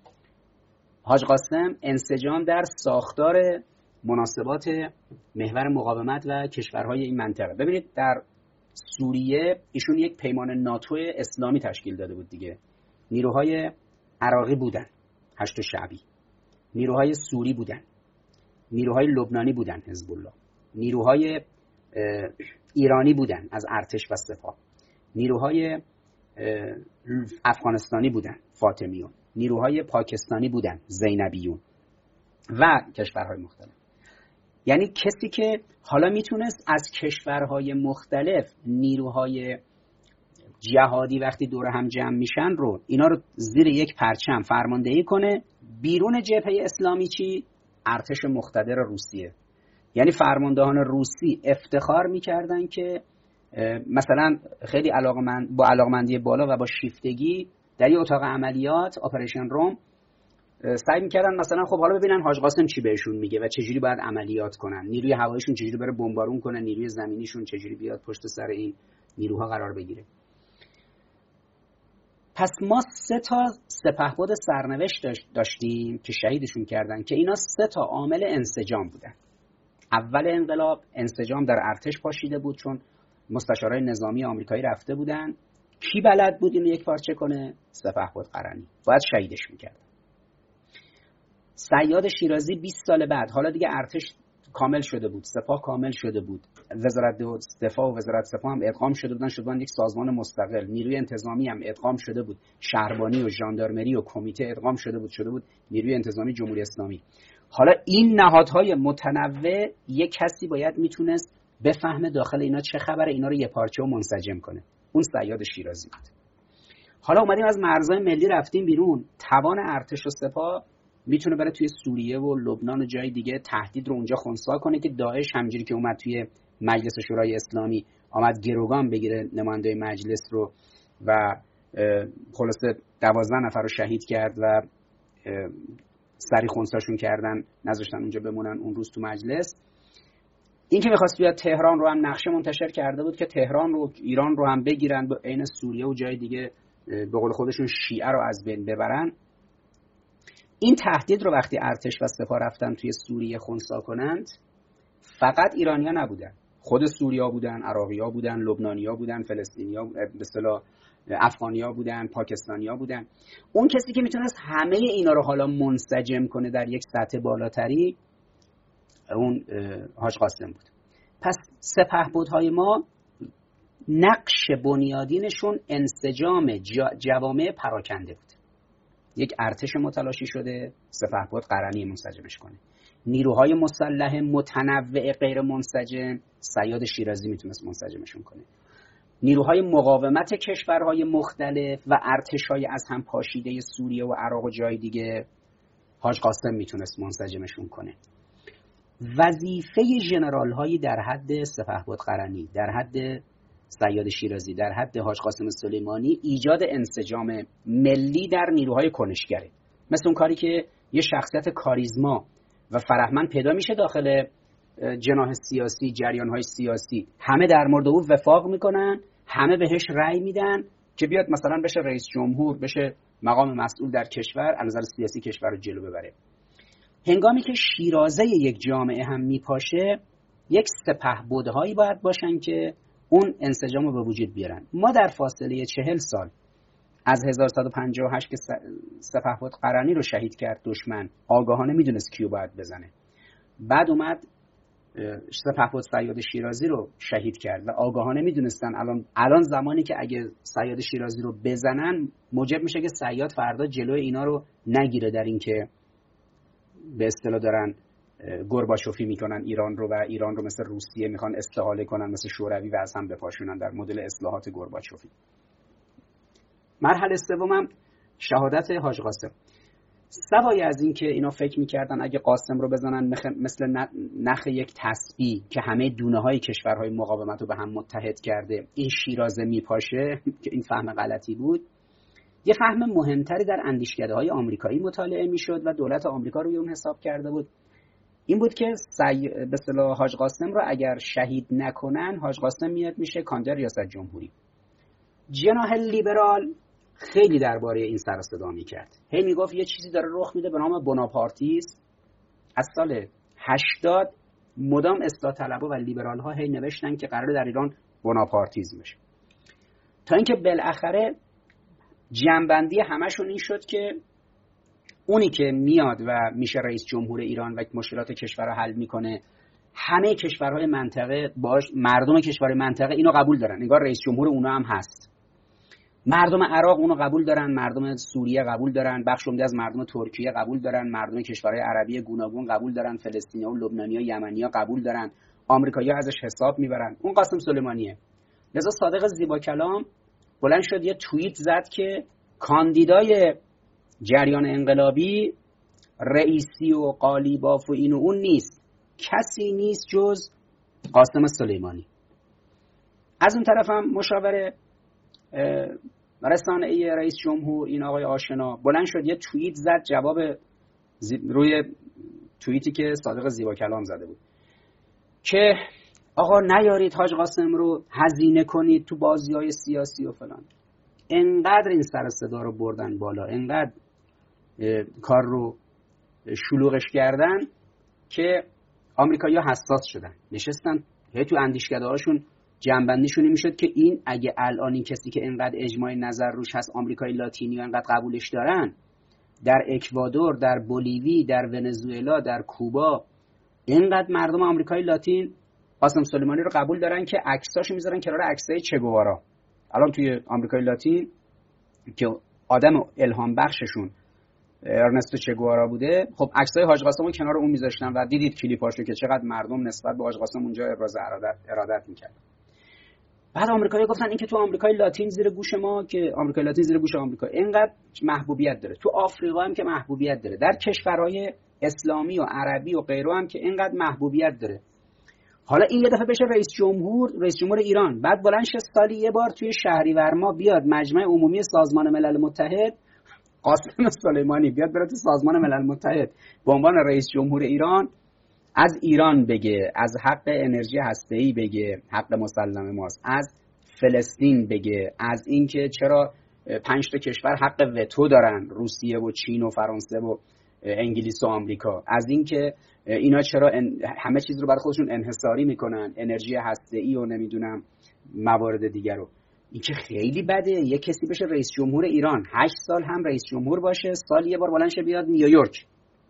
حاج قاسم انسجام در ساختار مناسبات محور مقاومت و کشورهای این منطقه. ببینید در سوریه ایشون یک پیمان ناتو اسلامی تشکیل داده بود دیگه. نیروهای عراقی بودن، هشت شعبی، نیروهای سوری بودن، نیروهای لبنانی بودن، حزب الله، نیروهای ایرانی بودن از ارتش و سپاه، نیروهای افغانستانی بودن، فاطمیون، نیروهای پاکستانی بودن، زینبیون و کشورهای مختلف. یعنی کسی که حالا میتونست از کشورهای مختلف نیروهای جهادی وقتی دور هم جمع میشن رو اینا رو زیر یک پرچم فرماندهی کنه. بیرون جبهه اسلامی چی؟ ارتش مقتدر روسیه. یعنی فرماندهان روسی افتخار میکردن که مثلا خیلی علاقمند با علاقمندی بالا و با شیفتگی در یه اتاق عملیات اپریشن روم سعی میکردن مثلا خب حالا ببینن حاج قاسم چی بهشون میگه و چجوری باید عملیات کنن، نیروی هواییشون چجوری بره بمبارون کنن، نیروی زمینیشون چجوری بیاد پشت سر این نیروها قرار بگیره. پس ما سه تا سپهبد سرنوشت داشتیم که شهیدشون کردن که اینا سه تا عامل انسجام بودن. اول انقلاب انسجام در ارتش پاشیده بود، چون مستشارای نظامی آمریکایی رفته بودن. کی بلد بود اینو یک پارچه کنه؟ سپهبد قرنی. باید شهیدش میکرد. صیاد شیرازی بیست سال بعد، حالا دیگه ارتش کامل شده بود، سپاه کامل شده بود، وزارت دفاع و وزارت سپاه هم ادغام شده بودن، شده بودن یک سازمان مستقل، نیروی انتظامی هم ادغام شده بود، شهربانی و ژاندارمری و کمیته ادغام شده بود، شده بود نیروی انتظامی جمهوری اسلامی. حالا این نهادهای متنوع یک کسی باید میتونست بفهمه داخل اینا چه خبره، اینا رو یه پارچه و منسجم کنه. اون صیاد شیرازی بود. حالا اومدیم از مرزهای ملی رفتیم بیرون. توان ارتش و سپاه میتونه بره توی سوریه و لبنان و جای دیگه تهدید رو اونجا خنثی کنه که داعش همونجوری که اومد توی مجلس شورای اسلامی آمد گروگان بگیره نماینده مجلس رو و خلاصه دوازده نفر رو شهید کرد و سری خنثیشون کردن، نذاشتن اونجا بمونن اون روز تو مجلس. این که می‌خواست بیاد تهران رو هم نقشه منتشر کرده بود که تهران رو ایران رو هم بگیرن، به عین سوریه و جای دیگه به قول خودشون شیعه رو از بین ببرن. این تهدید رو وقتی ارتش و سپاه رفتن توی سوریه خنثی کنند، فقط ایرانی‌ها نبودن، خود سوریا بودن، عراقی‌ها بودن، لبنانی‌ها بودن، فلسطینی‌ها به اصطلاح افغانی‌ها بودن، پاکستانی‌ها بودن. اون کسی که میتونست همه اینا رو حالا منسجم کنه در یک سطح بالاتری اون حاج قاسم بود. پس سپهبدهای ما نقش بنیادینشون انسجام جوامع پراکنده بود. یک ارتش متلاشی شده، سپهبد قرنی منسجمش کنه. نیروهای مسلح متنوع غیر منسجم، صیاد شیرازی میتونست منسجمشون کنه. نیروهای مقاومت کشورهای مختلف و ارتش‌های از هم پاشیده سوریه و عراق و جای دیگه حاج قاسم میتونست منسجمشون کنه. وظیفه ژنرال‌هایی در حد سپهبد قرنی، در حد صیاد شیرازی، در حد حاج قاسم سلیمانی ایجاد انسجام ملی در نیروهای کنشگره. مثل اون کاری که یه شخصیت کاریزما و فرهمند پیدا میشه داخل جناح سیاسی، جریان‌های سیاسی، همه در مورد او وفاق میکنن، همه بهش رأی میدن که بیاد مثلا بشه رئیس جمهور، بشه مقام مسئول در کشور، از نظر سیاسی کشور رو جلو ببره. هنگامی که شیرازه یک جامعه هم میپاشه، یک سپهبدهایی باید باشن که اون انسجام رو به وجود بیارن. ما در فاصله چهل سال از هزار و صد و پنجاه و هشت که سپهبد قرنی رو شهید کرد دشمن، آگاهانه میدونست کیو باید بزنه. بعد اومد سپهبد صیاد شیرازی رو شهید کرد و آگاهانه میدونستن الان الان زمانی که اگه صیاد شیرازی رو بزنن موجب میشه که صیاد فردا جلوی اینا رو نگیره در این که به اصطلاح دارن گورباچوفی میکنن ایران رو و ایران رو مثل روسیه میخوان استحاله کنن، مثل شوروی و از هم بپاشونن در مدل اصلاحات گورباچوفی. مرحله سومم شهادت حاج قاسم. سوای از این که اینا فکر میکردن اگه قاسم رو بزنن مثل نخ یک تسبیح که همه دونه های کشورهای مقاومت رو به هم متحد کرده این شیرازه میپاشه که این فهم غلطی بود. یه فهم مهمتری در اندیشکده‌های آمریکایی مطالعه میشد و دولت آمریکا روی اون حساب کرده بود. این بود که سعی به اصطلاح حاج قاسم رو اگر شهید نکنن، حاج قاسم میاد میشه کاندید ریاست جمهوری. جناح لیبرال خیلی درباره این سر و صدا میکرد. هی میگفت یه چیزی داره رخ میده به نام بناپارتیسم. از سال هشتاد مدام اصلاح طلبها و لیبرال ها هی نوشتن که قراره در ایران بناپارتیسم بشه. تا اینکه بالاخره جنبندی همشون این شد که اونی که میاد و میشه رئیس جمهور ایران و مشکلات کشور رو حل میکنه، همه کشورهای منطقه باش، مردم کشورهای منطقه اینو قبول دارن، انگار رئیس جمهور اونا هم هست. مردم عراق اونو قبول دارن، مردم سوریه قبول دارن، بخش عمده از مردم ترکیه قبول دارن، مردم کشورهای عربی گوناگون قبول دارن، فلسطینی‌ها و لبنانی‌ها، یمنی‌ها قبول دارن، آمریکایی‌ها ازش حساب میبرن. اون قاسم سلیمانیه. لذا صادق زیبا کلام بلند شد یه توییت زد که کاندیدای جریان انقلابی رئیسی و قالیباف و این و اون نیست، کسی نیست جز قاسم سلیمانی. از اون طرف هم مشاور رسانه‌ای رئیس جمهور این آقای آشنا بلند شد یه توییت زد جواب زی... روی توییتی که صادق زیبا کلام زده بود که آقا نیارید حاج قاسم رو هزینه کنید تو بازی‌های سیاسی و فلان. انقدر این سر صدا رو بردن بالا، انقدر کار رو شلوغش کردن که آمریکایی‌ها حساس شدن، نشستن هی تو اندیشکده‌هاشون جنبندیشون این میشد که این اگه الان این کسی که انقدر اجماع نظر روش هست آمریکای لاتینی و انقدر قبولش دارن، در اکوادور، در بولیوی، در ونزوئلا، در کوبا اینقدر مردم آمریکای لاتین قاسم سلیمانی رو قبول دارن که عکساشو میذارن کنار عکسای چگوارا. الان توی آمریکای لاتین که آدم الهام بخششون ارنستو چگوارا بوده، خب عکسای حاج قاسم رو کنار اون میذاشتن و دیدید کلیپاشو که چقدر مردم نسبت به حاج قاسم اونجا ابراز ارادت ارادت میکردن. بعد آمریکایی‌ها گفتن این که تو آمریکای لاتین زیر گوش ما، که آمریکای لاتین زیر گوش آمریکا اینقدر محبوبیت داره، تو آفریقا هم که محبوبیت داره، در کشورهای اسلامی و عربی و غیره هم که اینقدر محبوبیت داره. حالا این یه دفعه بشه رئیس جمهور، رئیس جمهور ایران، بعد بلند شه سالی یه بار توی شهریور ماه بیاد مجمع عمومی سازمان ملل متحد، قاسم سلیمانی بیاد بره تو سازمان ملل متحد به عنوان رئیس جمهور ایران از ایران بگه، از حق انرژی هسته‌ای بگه، حق مسلم ماست، از فلسطین بگه، از اینکه چرا پنج تا کشور حق وتو دارن، روسیه و چین و فرانسه و انگلیس و آمریکا، از اینکه اینا چرا همه چیز رو برای خودشون انحصاری میکنن، انرژی هسته‌ای و نمیدونم موارد دیگر رو. این که خیلی بده یه کسی بشه رئیس جمهور ایران، هشت سال هم رئیس جمهور باشه، سال یه بار بلند شه بیاد نیویورک،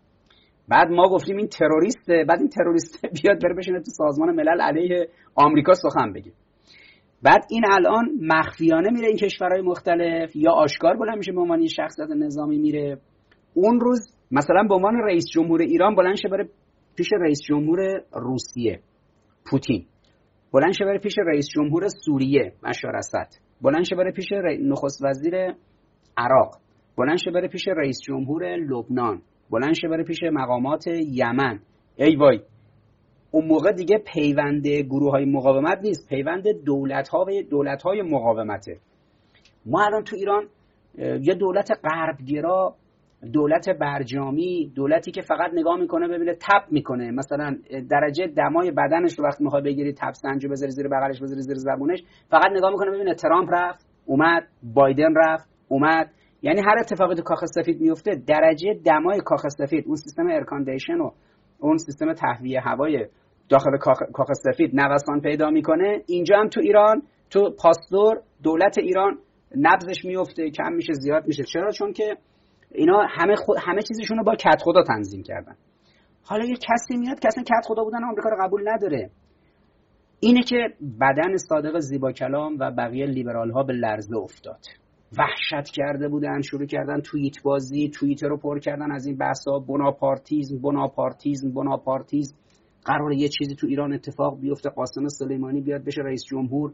بعد ما گفتیم این تروریسته، بعد این تروریست بیاد بره بشینه تو سازمان ملل علیه آمریکا سخن بگه. بعد این الان مخفیانه میره این کشورهای مختلف یا آشکار بلند میشه به عنوان شخصیت نظامی میره. اون روز مثلا به عنوان رئیس جمهور ایران بلند شه بره پیش رئیس جمهور روسیه پوتین، بلند شه بره پیش رئیس جمهور سوریه بشار اسد، بلند شه بره پیش نخست وزیر عراق، بلند شه بره پیش رئیس جمهور لبنان، بلند شه بره پیش مقامات یمن. ای وای، اون موقع دیگه پیوند گروه‌های مقاومت نیست، پیوند دولت‌ها و دولت‌های مقاومته. ما الان تو ایران یه دولت غربگرا، دولت برجامی، دولتی که فقط نگاه میکنه ببینه تپ میکنه، مثلا درجه دمای بدنش رو وقتی میخوای بگیری تپ سنجو بذاری زیر بغلش، بذاری زیر زبونش، فقط نگاه میکنه ببینه ترامپ رفت اومد، بایدن رفت اومد. یعنی هر اتفاقی تو کاخ سفید میفته درجه دمای کاخ سفید، اون سیستم ایرکاندیشن و اون سیستم تهویه هوای داخل کاخ, کاخ سفید نوسان پیدا میکنه. اینجا هم تو ایران تو پاستور دولت ایران نبضش میفته، کم میشه زیاد میشه. چرا؟ چون که اینا همه خود همه چیزشون رو با کت خدا تنظیم کردن. حالا یه کسی میاد که اصلا کت خدا بودن آمریکا رو قبول نداره. اینه که بدن صادق زیبا کلام و بقیه لیبرال ها به لرزه افتاد، وحشت کرده بودن، شروع کردن توییت بازی، توییتر رو پر کردن از این بحثا، بناپارتیزم بناپارتیزم بناپارتیزم. قراره یه چیزی تو ایران اتفاق بیفته، قاسم سلیمانی بیاد بشه رئیس جمهور.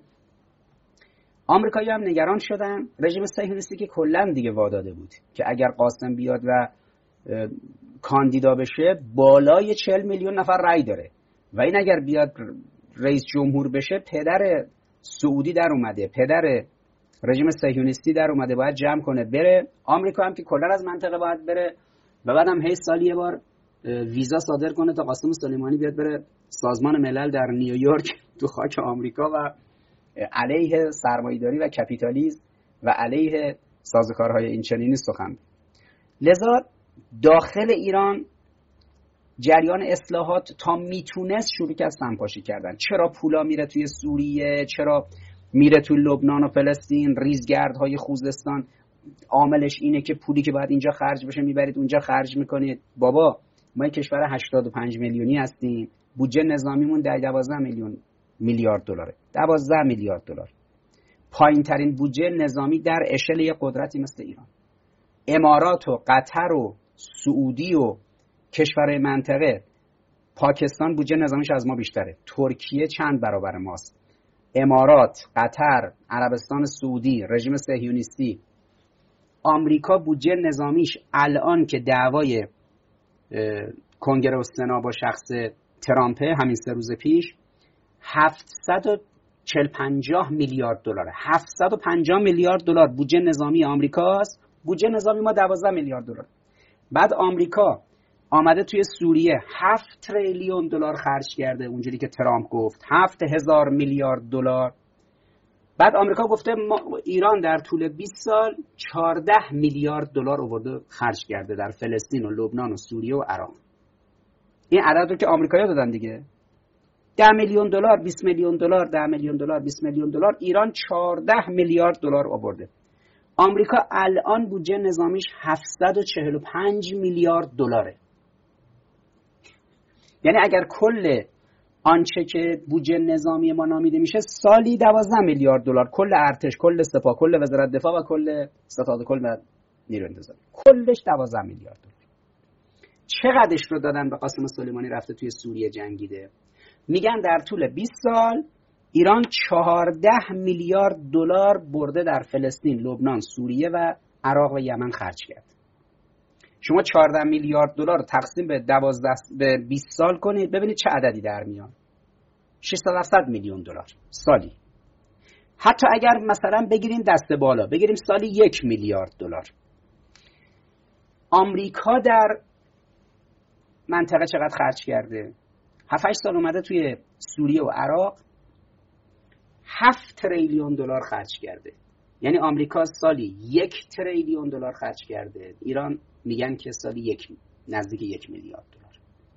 آمریکایی هم نگران شدن، رژیم صهیونیستی که کلا دیگه واداده بود که اگر قاسم بیاد و کاندیدا بشه بالای چهل میلیون نفر رأی داره و این اگر بیاد رئیس جمهور بشه پدر سعودی در اومده، پدر رژیم صهیونیستی در اومده، باید جمع کنه بره. آمریکا هم که کلا از منطقه باید بره و بعدم هی سالی یه بار ویزا صادر کنه تا قاسم سلیمانی بیاد بره سازمان ملل در نیویورک تو خاک آمریکا و علیه سرمایه‌داری و کپیتالیسم و علیه سازوکارهای اینچنینی سخن. لذا داخل ایران جریان اصلاحات تا میتونست شروع کرد سمپاشی کردن. چرا پولا میره توی سوریه، چرا میره توی لبنان و فلسطین، ریزگردهای خوزستان؟ عاملش اینه که پولی که باید اینجا خرج بشه میبرید اونجا خرج میکنید. بابا ما کشور هشتاد و پنج میلیونی هستیم، بودجه نظامیمون در دوازده میلیون میلیارد دلاره، دوازده میلیارد دلار، پایین ترین بودجه نظامی در اشل یک قدرتی مثل ایران. امارات و قطر و سعودی و کشورهای منطقه، پاکستان بودجه نظامیش از ما بیشتره، ترکیه چند برابر ماست، امارات، قطر، عربستان سعودی، رژیم صهیونیستی. آمریکا بودجه نظامیش الان که دعوای کنگره و سنا با شخص ترامپ همین سه روز پیش هفتصد و چهل پنجاه میلیارد دلار هفتصد و پنجاه میلیارد دلار بودجه نظامی آمریکاست. بودجه نظامی ما دوازده میلیارد دلار. بعد آمریکا آمده توی سوریه هفت تریلیون دلار خرج کرده، اونجوری که ترامپ گفت هفت هزار میلیارد دلار. بعد آمریکا گفته ما ایران در طول بیست سال چهارده میلیارد دلار آورده خرج کرده در فلسطین و لبنان و سوریه و عراق. این عدد رو که آمریکایی‌ها دادن دیگه، ده میلیون دلار، بیست میلیون دلار، ده میلیون دلار، بیست میلیون دلار. ایران چهارده میلیارد دلار آورده. آمریکا الان بودجه نظامیش هفتصد و چهل و پنج میلیارد دلاره. یعنی اگر کل آنچه که بودجه نظامی ما نامیده میشه سالی دوازده میلیارد دلار، کل ارتش، کل سپاه، کل وزارت دفاع و کل ستاد کل و نیروی انتظامی، کلش دوازده میلیارد دلار. چقدرش رو دادن به قاسم سلیمانی رفته توی سوریه جنگیده؟ میگن در طول بیست سال ایران چهارده میلیارد دلار برده در فلسطین، لبنان، سوریه و عراق و یمن خرج کرد. شما چهارده میلیارد دلار تقسیم به دوازده به بیست سال کنید ببینید چه عددی در میاد. ششصد هفتصد میلیون دلار سالی. حتی اگر مثلا بگیریم دست بالا، بگیریم سالی یک میلیارد دلار. آمریکا در منطقه چقدر خرج کرده؟ هفت هشت سال اومده توی سوریه و عراق هفت تریلیون دلار خرج کرده. یعنی آمریکا سالی یک تریلیون دلار خرج کرده. ایران میگن که سالی یک نزدیک یک میلیارد دلار.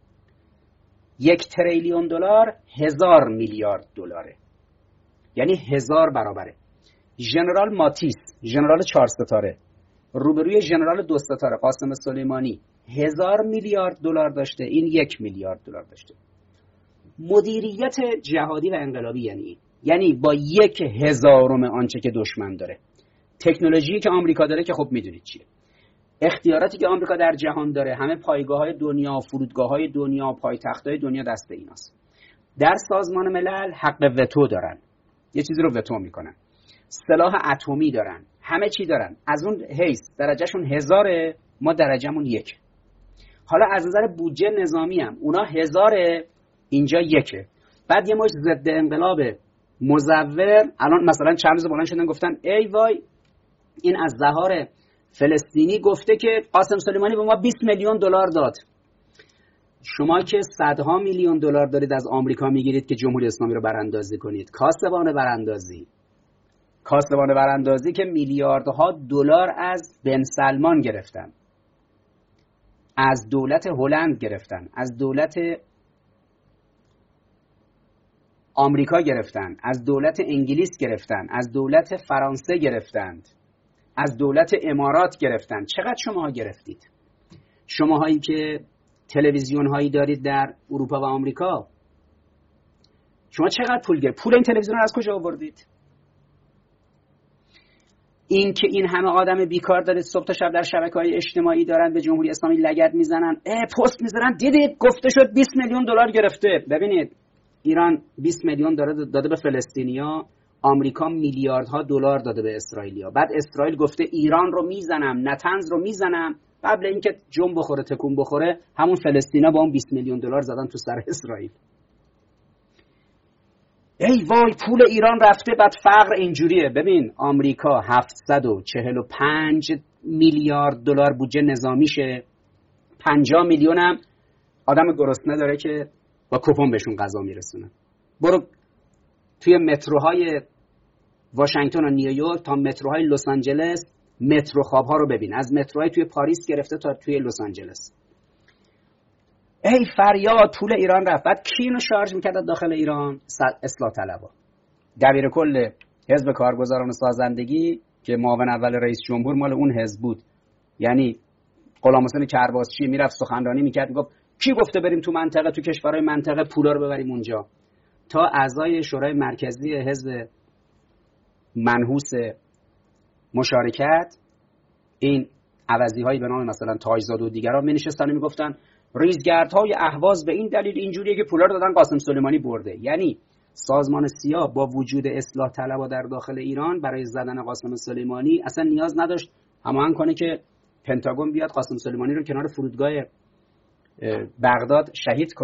یک تریلیون دلار هزار میلیارد دلاره. یعنی هزار برابره. ژنرال ماتیس، ژنرال چهار ستاره، روبروی ژنرال دو ستاره قاسم سلیمانی هزار میلیارد دلار داشته، این یک میلیارد دلار داشته. مدیریت جهادی و انقلابی یعنی یعنی با یک هزارم آنچه که دشمن داره. تکنولوژی که آمریکا داره که خب میدونید چیه. اختیاراتی که آمریکا در جهان داره، همه پایگاه‌های دنیا، فرودگاه‌های دنیا، پایتخت‌های دنیا دست ایناست. در سازمان ملل حق وتو دارن. یه چیزی رو وتو میکنن. سلاح اتمی دارن. همه چی دارن. از اون حیث درجهشون هزاره، ما درجهمون یک. حالا از نظر بودجه نظامی هم اونا هزاره، اینجا یکه. بعد یه مش ضد انقلاب مزور الان مثلا چند روز بلند شدن گفتن ای وای این از ظهار فلسطینی گفته که قاسم سلیمانی به ما بیست میلیون دلار داد. شما که صدها میلیون دلار دارید از آمریکا میگیرید که جمهوری اسلامی رو براندازی کنید. کاسبان براندازی. کاسبان براندازی که میلیاردها دلار از بن سلمان گرفتن. از دولت هلند گرفتن، از دولت آمریکا گرفتن، از دولت انگلیس گرفتن، از دولت فرانسه گرفتند، از دولت امارات گرفتن. چقدر شماها گرفتید؟ شماهایی که تلویزیون هایی دارید در اروپا و آمریکا، شما چقدر پول گرفتید؟ پول این تلویزیون رو از کجا آوردید؟ این که این همه آدم بیکار دارید صبح تا شب در شبکه‌های اجتماعی دارن به جمهوری اسلامی لگد میزنن، اه پست میذارن، دیدید گفته شد بیست میلیون دلار گرفته. ببینید ایران بیست میلیون داده به فلسطینیا، آمریکا میلیاردها دلار داده به اسرائیلیا. بعد اسرائیل گفته ایران رو میزنم، نتنز رو میزنم. قبل اینکه جنب بخوره تکون بخوره همون فلسطینا با اون بیست میلیون دلار زدن تو سر اسرائیل. ای وای پول ایران رفته. بعد فقر اینجوریه. ببین آمریکا هفتصد و چهل و پنج میلیارد دلار بودجه نظامیشه، پنجاه میلیون هم آدم گرسنه داره که با کوپن بهشون غذا میرسونه. برو توی متروهای واشنگتن و نیویورک تا متروهای لس آنجلس مترو خوابها رو ببین. از متروهای توی پاریس گرفته تا توی لس آنجلس. ای فریاد پول ایران رفت. بعد کی اینو شارژ میکرد داخل ایران؟ اصلاح طلبا. دبیر کل حزب کارگزاران سازندگی که معاون اول رئیس جمهور مال اون حزب بود، یعنی غلام حسین کرباسچی میرفت سخنرانی میکرد میگفت کی گفته بریم تو منطقه، تو کشورهای منطقه پولا رو ببریم اونجا. تا اعضای شورای مرکزی حزب منحوس مشارکت، این عوضی هایی به نام مثلا تاجزاده و دیگران می نشستن و می گفتن ریزگردهای اهواز به این دلیل اینجوریه که پولا رو دادن قاسم سلیمانی برده. یعنی سازمان سیاه با وجود اصلاح طلبها در داخل ایران برای زدن قاسم سلیمانی اصلا نیاز نداشت هماهنگ کنه که پنتاگون بیاد قاسم سلیمانی رو کنار فرودگاه بغداد شهید کنه.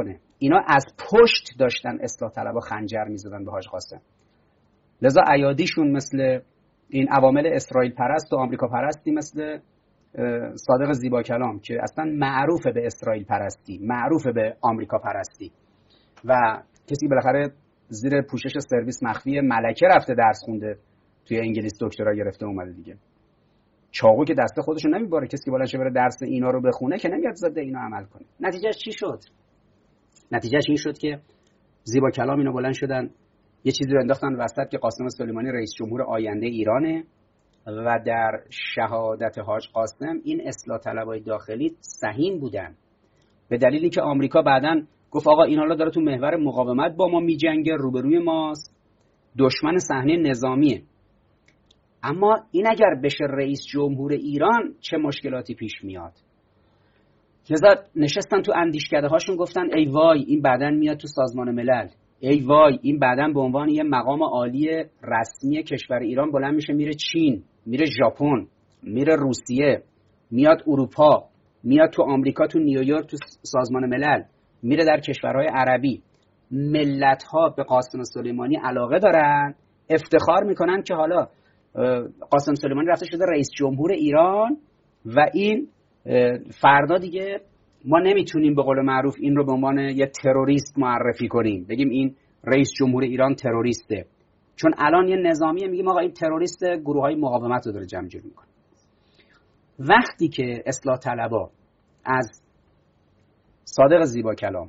اینا از پشت داشتن اصلاح طلبا خنجر می‌زدن به حاج قاسم. لذا ایادیشون مثل این عوامل اسرائیل پرست و آمریکا پرستی مثل صادق زیبا کلام که اصلا معروف به اسرائیل پرستی، معروف به آمریکا پرستی و کسی بالاخره زیر پوشش سرویس مخفی ملکه رفته درس خونده، توی انگلیس دکترا گرفته اومده دیگه. چاقو که دست خودشو نمیباره، کسی که بالا شه بره درس اینا رو بخونه که نمیاد ضد اینا عمل کنه. نتیجهش چی شد؟ نتیجهش این شد که زیبا کلام اینا بلند شدن یه چیزی رو انداختن وسط که قاسم سلیمانی رئیس جمهور آینده ایرانه و در شهادت حاج قاسم این اصلاح طلبای داخلی سهیم بودن، به دلیلی که آمریکا بعداً گفت آقا این حالا داره تو محور مقاومت با ما میجنگه، روبروی ماست، دشمن صحنه نظامیه. اما این اگر بشه رئیس جمهور ایران چه مشکلاتی پیش میاد؟ لذا نشستن تو اندیشکده هاشون گفتن ای وای این بعداً میاد تو سازمان ملل، ای وای این بعداً به عنوان یه مقام عالی رسمی کشور ایران بلند میشه میره چین، میره ژاپن، میره روسیه، میاد اروپا، میاد تو آمریکا، تو نیویورک، تو سازمان ملل، میره در کشورهای عربی. ملت‌ها به قاسم سلیمانی علاقه دارن، افتخار میکنن که حالا قاسم سلیمانی رفته شده رئیس جمهور ایران و این فردا دیگه ما نمیتونیم به قول معروف این رو به عنوان یه تروریست معرفی کنیم، بگیم این رئیس جمهور ایران تروریسته، چون الان یه نظامیه میگیم آقا این تروریست، گروه‌های مقاومت رو داره جمع جور میکنه. وقتی که اصلاح طلبا از صادق زیبا کلام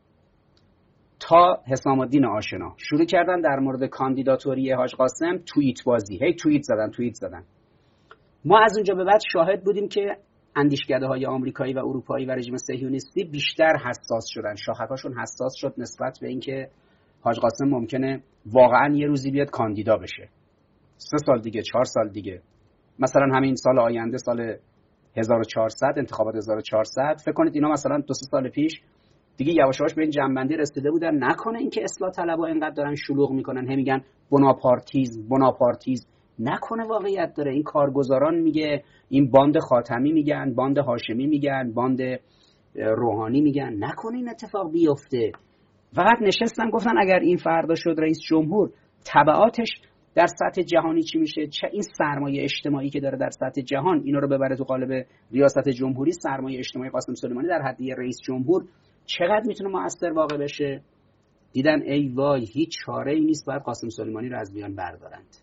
تا حسام الدین آشنا شروع کردن در مورد کاندیداتوری حاج قاسم توییت بازی، هی توییت زدن توییت زدن ما از اونجا به بعد شاهد بودیم که اندیشکده‌های آمریکایی و اروپایی و رژیم صهیونیستی بیشتر حساس شدن، شاخک‌هاشون حساس شد نسبت به اینکه حاج قاسم ممکنه واقعا یه روزی بیاد کاندیدا بشه، سه سال دیگه، چهار سال دیگه، مثلا همین سال آینده، سال هزار و چهارصد، انتخابات هزار و چهارصد. فکر کنید اینا مثلا دو سه سال پیش دیگه یواش یواش به این جنبندی رسیده بودن، نکنه اینکه اصلاح طلبها اینقدر دارن شلوغ میکنن، هم میگن بناپارتیز بناپارتیز، نکنه واقعیت داره این کارگزاران میگه، این باند خاتمی میگن، باند هاشمی میگن، باند روحانی میگن، نکنه این اتفاق بیفته. فقط نشستن گفتن اگر این فردا شد رئیس جمهور تبعاتش در سطح جهانی چی میشه، چه این سرمایه اجتماعی که داره در سطح جهان اینا رو ببره تو قالب ریاست جمهوری، سرمایه اجتماعی قاسم سلیمانی در حد رئیس جمهور چقدر میتونه مؤثر واقع بشه. دیدن ای وای هیچ چاره‌ای نیست، باید قاسم سلیمانی رو از میان بردارند.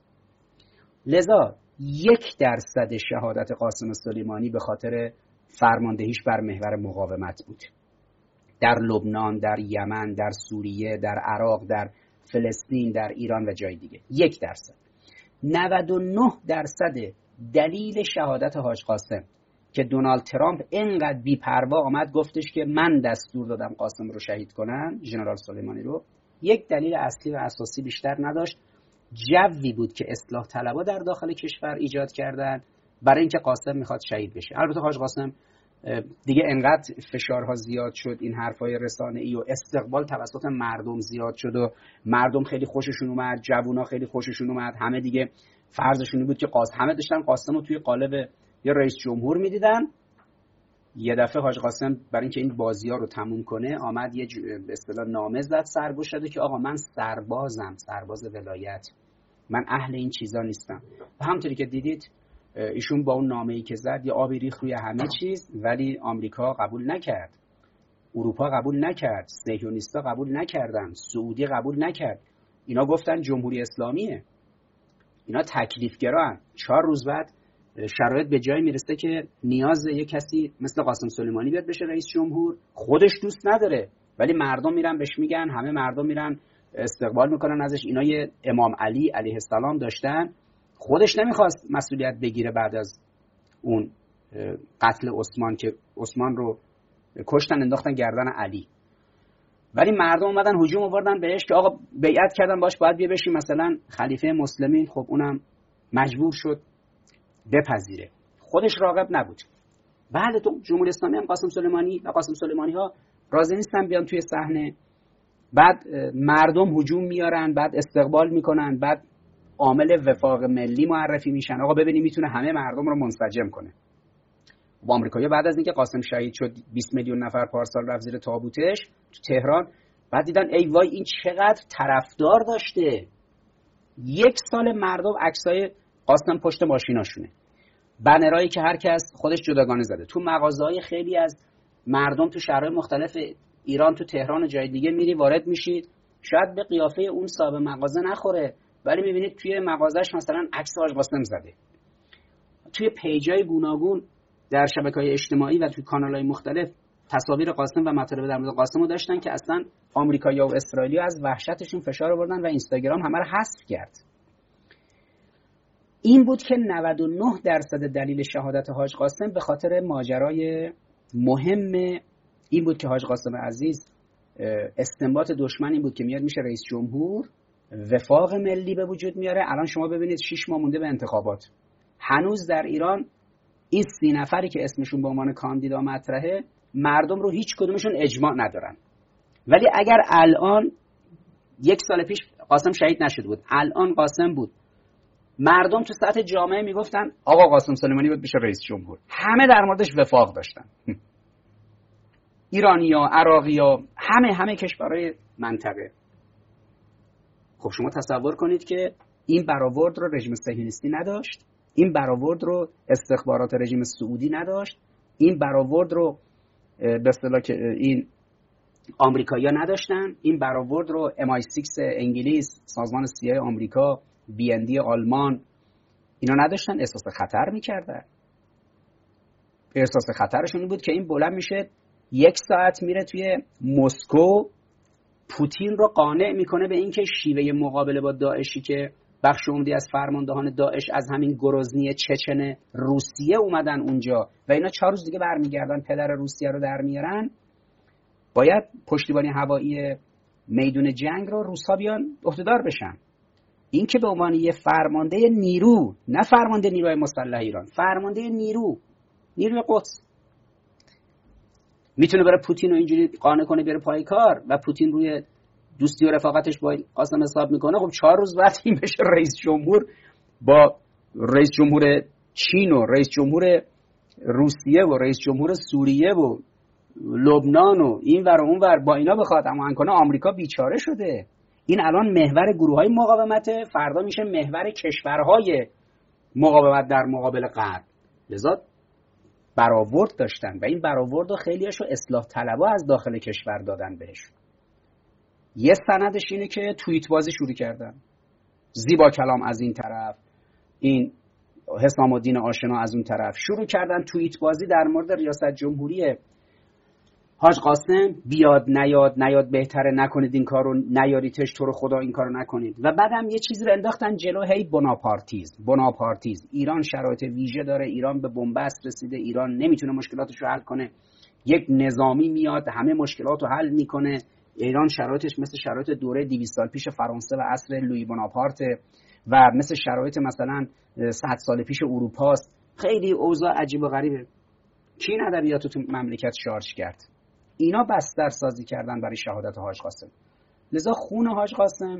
لذا یک درصد شهادت قاسم سلیمانی به خاطر فرماندهیش بر محور مقاومت بود، در لبنان، در یمن، در سوریه، در عراق، در فلسطین، در ایران و جای دیگه. یک درصد. نود و نه درصد دلیل شهادت حاج قاسم که دونالد ترامپ اینقدر بی‌پروا آمد گفتش که من دستور دادم قاسم رو شهید کنن، ژنرال سلیمانی رو، یک دلیل اصلی و اساسی بیشتر نداشت، جوی بود که اصلاح طلبها در داخل کشور ایجاد کردن برای اینکه قاسم میخواد شهید بشه. البته حاج قاسم دیگه انقدر فشارها زیاد شد، این حرفای رسانه‌ای و استقبال توسط مردم زیاد شد و مردم خیلی خوششون اومد، جوونا خیلی خوششون اومد، همه دیگه فرضشون بود که قاسم، همه داشتن قاسم رو توی قالب یا رئیس جمهور میدیدن. یه دفعه حاج قاسم برای اینکه این بازی‌ها رو تموم کنه آمد یه به اصطلاح نامه زد، سرگوش داد که آقا من سربازم، سرباز ولایت، من اهل این چیزا نیستم. و همونطوری که دیدید ایشون با اون نامه‌ای که زد یه آبی ریخت روی همه چیز، ولی آمریکا قبول نکرد، اروپا قبول نکرد، صهیونیست‌ها قبول نکردن، سعودی قبول نکرد. اینا گفتن جمهوری اسلامیه، اینا تکلیفگران. چهار روز بعد شرایط به جای میرسه که نیاز یه کسی مثل قاسم سلیمانی بیاد بشه رئیس جمهور، خودش دوست نداره ولی مردم میرن بهش میگن، همه مردم میرن استقبال میکنن ازش. اینا یه امام علی علیه السلام داشتن، خودش نمیخواست مسئولیت بگیره بعد از اون قتل عثمان که عثمان رو کشتن انداختن گردن علی، ولی مردم اومدن هجوم آوردن بهش که آقا بیعت کردن باش باید بیا بشی مثلا خلیفه مسلمین. خب اونم مجبور شد بپذیره، خودش راغب نبود. بله تو جمهوری اسلامی هم قاسم سلیمانی و قاسم سلیمانی ها راضی نیستن بیان توی صحنه، بعد مردم هجوم میارن، بعد استقبال میکنن، بعد عامل وفاق ملی معرفی میشن، آقا ببینیم میتونه همه مردم رو منسجم کنه. با آمریکایی‌ها بعد از اینکه قاسم شهید شد بیست میلیون نفر پارسال رفت زیر تابوتش تو تهران، بعد دیدن ای وای این چقدر طرفدار داشته. یک سال مردم عکسای قاسم پشت ماشیناشونه، بنرایی که هر کس خودش جداگانه زده. تو مغازه‌های خیلی از مردم تو شهرهای مختلف ایران، تو تهران و جای دیگه میری وارد میشید، شاید به قیافه اون صاحب مغازه نخوره، ولی میبینید توی مغازش مثلا عکس حاج قاسم زده. توی پیجای گوناگون در شبکه‌های اجتماعی و توی کانال‌های مختلف تصاویر قاسم و مطالب در مورد قاسم رو داشتن که اصلا آمریکایی‌ها و اسرائیلی‌ها از وحشتشون فشار آوردن و اینستاگرام همه رو حذف کرد. این بود که نود و نه درصد دلیل شهادت حاج قاسم به خاطر ماجرای مهم این بود که حاج قاسم عزیز استنباط دشمن این بود که میاد میشه رئیس جمهور، وفاق ملی به وجود میاره. الان شما ببینید شش ماه مونده به انتخابات، هنوز در ایران این سی نفری که اسمشون به عنوان کاندیدا مطرحه مردم رو هیچ کدومشون اجماع ندارن. ولی اگر الان یک سال پیش قاسم شهید نشده بود، الان قاسم بود، مردم تو سطح جامعه میگفتن آقا قاسم سلیمانی باید بشه رئیس جمهور، همه در موردش وفاق داشتن. ایرانی‌ها، عراقی‌ها، همه همه کشورهای منطقه. خب شما تصور کنید که این برآورد رو رژیم صهیونیستی نداشت، این برآورد رو استخبارات رژیم سعودی نداشت، این برآورد رو به اصطلاح که این آمریکایی‌ها نداشتن، این برآورد رو ام آی سیکس انگلیس، سازمان سی‌آی آمریکا، بی ان دی آلمان اینا نداشتن. احساس خطر می‌کردن. احساس خطرشون این بود که این بلند میشه یک ساعت میره توی مسکو، پوتین رو قانع میکنه به اینکه شیوه مقابله با داعشی که بخش عمدی از فرماندهان داعش از همین گروزنی چچن روسیه اومدن اونجا و اینا چهار روز دیگه برمیگردن پدر روسیه رو در میارن، باید پشتیبانی هوایی میدون جنگ رو روس‌ها بیان عهده‌دار بشن. این که به عنوان یه فرمانده نیرو، نه فرمانده نیروی مسلح ایران، فرمانده نیرو، نیروی قدس، میتونه بره پوتین رو اینجوری قانع کنه بره پای کار و پوتین روی دوستی و رفاقتش با قاسم حساب میکنه. خب چهار روز بعد این بشه رئیس جمهور، با رئیس جمهور چین و رئیس جمهور روسیه و رئیس جمهور سوریه و لبنان و این ور و اون ور با اینا بخواد هماهنگ کنه. آمریکا بیچاره شده. این الان محور گروه‌های مقاومته، فردا میشه محور کشورهای مقاومت در مقابل غرب. لذا برآورد داشتن و این برآورد رو خیلیاشو اصلاح طلبا از داخل کشور دادن بهش. یه سندش اینه که توییت بازی شروع کردن. زیبا کلام از این طرف، این حسام الدین آشنا از اون طرف شروع کردن توییت بازی در مورد ریاست جمهوری حاج قاسم. بیاد نیاد، نیاد بهتره، نکنید این کارو، نیاریتش تو رو خدا این کارو نکنید. و بعدم یه چیزی رو انداختن جلو، هی بناپارتیز بناپارتیز ایران شرایط ویژه داره، ایران به بنبست رسیده، ایران نمیتونه مشکلاتش رو حل کنه، یک نظامی میاد همه مشکلات رو حل میکنه، ایران شرایطش مثل شرایط دوره دویست سال پیش فرانسه و عصر لویی بناپارت و مثل شرایط مثلا صد سال پیش اروپاست. خیلی اوضاع عجیب و غریبه. کی این ادبیاتو تو مملکت شارژ کرد؟ اینا بستر سازی کردن برای شهادت حاج قاسم. لذا خون حاج قاسم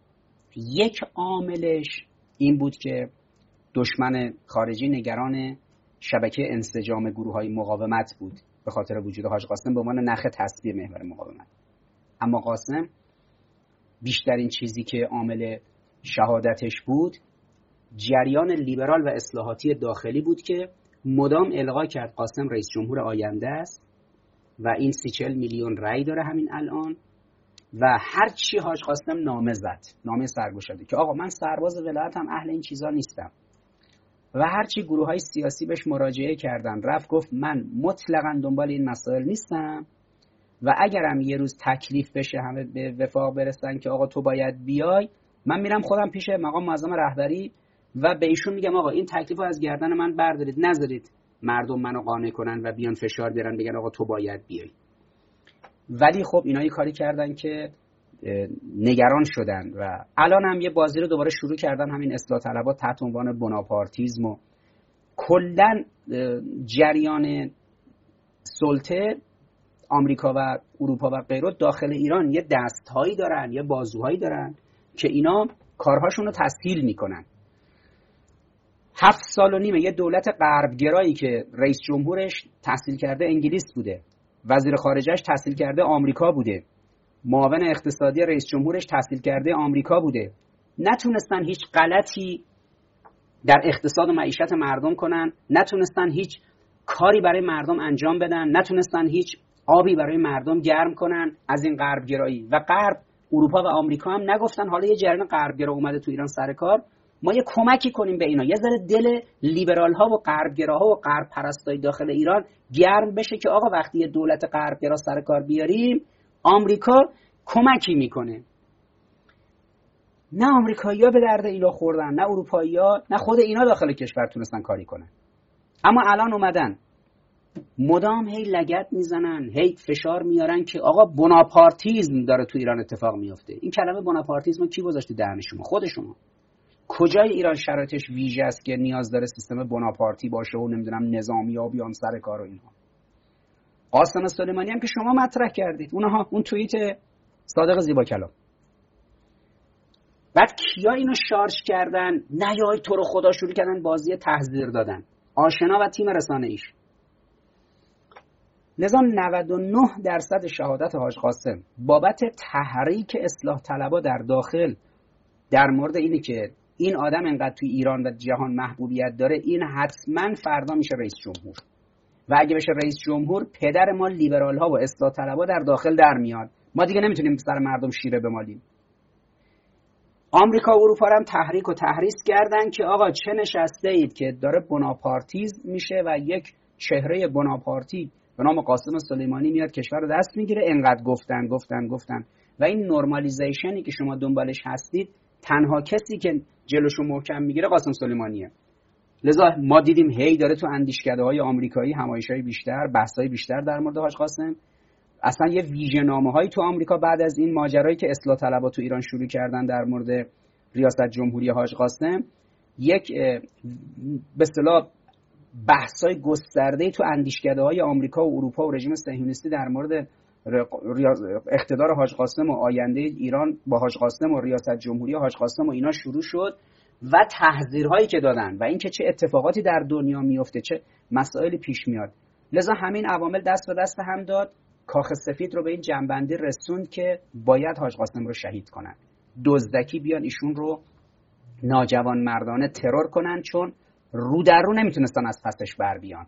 یک عاملش این بود که دشمن خارجی نگران شبکه انسجام گروه‌های مقاومت بود به خاطر وجود حاج قاسم به عنوان نخ تسبیح محور مقاومت. اما قاسم بیشترین چیزی که عامل شهادتش بود جریان لیبرال و اصلاحاتی داخلی بود که مدام القا کرد قاسم رئیس جمهور آینده است و این سی چل میلیون رأی داره همین الان و هر چی حاج قاسم نامه زد، نامه سرگشاده که آقا من سرباز ولایتم، اهل این چیزا نیستم، و هر چی گروه‌های سیاسی بهش مراجعه کردن رفت گفت من مطلقاً دنبال این مسائل نیستم و اگرم یه روز تکلیف بشه همه به وفاق برسن که آقا تو باید بیای، من میرم خودم پیش مقام معظم رهبری و به ایشون میگم آقا این تکلیفو از گردن من بردارید، نذارید مردم منو قانع کنن و بیان فشار بیارن بگن آقا تو باید بیای. ولی خب اینا یه کاری کردن که نگران شدن و الان هم یه بازی رو دوباره شروع کردن، همین اصلاح طلبات تحت عنوان بناپارتیزم و کلا جریان سلطه آمریکا و اروپا و غیره داخل ایران یه دستهایی دارن، یه بازوهایی دارن که اینا کارهاشون رو تسهیل میکنن. هفت سال و نیمه یه دولت غربگرایی که رئیس جمهورش تحصیل کرده انگلیس بوده، وزیر خارجهش تحصیل کرده آمریکا بوده، معاون اقتصادی رئیس جمهورش تحصیل کرده آمریکا بوده. نتونستن هیچ غلطی در اقتصاد و معیشت مردم کنن، نتونستن هیچ کاری برای مردم انجام بدن، نتونستن هیچ آبی برای مردم گرم کنن از این غربگرایی. و غرب، اروپا و آمریکا هم نگفتن حالا یه جریان غربگرا اومده تو ایران سر کار، ما یه کمکی کنیم به اینا، یه ذره دل لیبرال ها و غربگراها و غرب پرستای داخل ایران گرم بشه که آقا وقتی یه دولت غربگرا سر کار بیاریم آمریکا کمکی میکنه. نه آمریکایی‌ها به درد اینا خوردن، نه اروپایی‌ها، نه خود اینا داخل کشور تونستن کاری کنن. اما الان اومدن مدام هی لگد میزنن، هی فشار میارن که آقا بناپارتیزم داره تو ایران اتفاق میفته. این کلمه بناپارتیزم کی گذاشته دهن شما؟ خود شما. کجای ایران شرایطش ویژه است که نیاز داره سیستم بناپارتی باشه و نمیدونم نظامی‌ها بیان سر کار و اینها؟ قاسم سلیمانی هم که شما مطرح کردید، اونها اون توییت صادق زیبا کلام. بعد کیا اینو شارژ کردن؟ نیای تو رو خدا شروع کردن بازی تحذیر دادن. آشنا و تیم رسانه‌ایش. لذا نود و نه درصد شهادت حاج قاسم بابت تحریک اصلاح طلبها در داخل در مورد اینه که این آدم انقدر توی ایران و جهان محبوبیت داره، این حتما فردا میشه رئیس جمهور. و اگه بشه رئیس جمهور، پدر ما لیبرال ها و اصلاح طلبها در داخل در میاد. ما دیگه نمیتونیم سر مردم شیره بمالیم. آمریکا و اروپا هم تحریک و تحریض کردن که آقا چه نشسته اید که داره بناپارتیز میشه و یک چهره بناپارتی به نام قاسم سلیمانی میاد کشور رو دست میگیره. انقدر گفتن گفتن گفتن و این نورمالیزیشنی که شما دنبالش هستید، تنها کسی که جلوشو محکم میگیره قاسم سلیمانیه. لذا ما دیدیم هی داره تو اندیشکده‌های آمریکایی همایش‌های بیشتر، بحث‌های بیشتر در مورد حاج قاسم. اصلا یه ویژه‌نامه‌هایی تو آمریکا بعد از این ماجرایی که اصلاح طلبها تو ایران شروع کردن در مورد ریاست جمهوری حاج قاسم، یک به اصطلاح بحث‌های گسترده‌ای تو اندیشکده‌های آمریکا و اروپا و رژیم صهیونیستی در مورد اقتدار حاج قاسم و آینده ایران با حاج قاسم و ریاست جمهوری حاج قاسم و اینا شروع شد و تحذیرهایی که دادن و اینکه چه اتفاقاتی در دنیا میفته، چه مسائلی پیش میاد. لذا همین عوامل دست به دست هم داد، کاخ سفید رو به این جنبندی رسوند که باید حاج قاسم رو شهید کنن، دزدکی بیان ایشون رو ناجوان مردانه ترور کنن، چون رو در رو نمیتونستن از پسش بر بیان.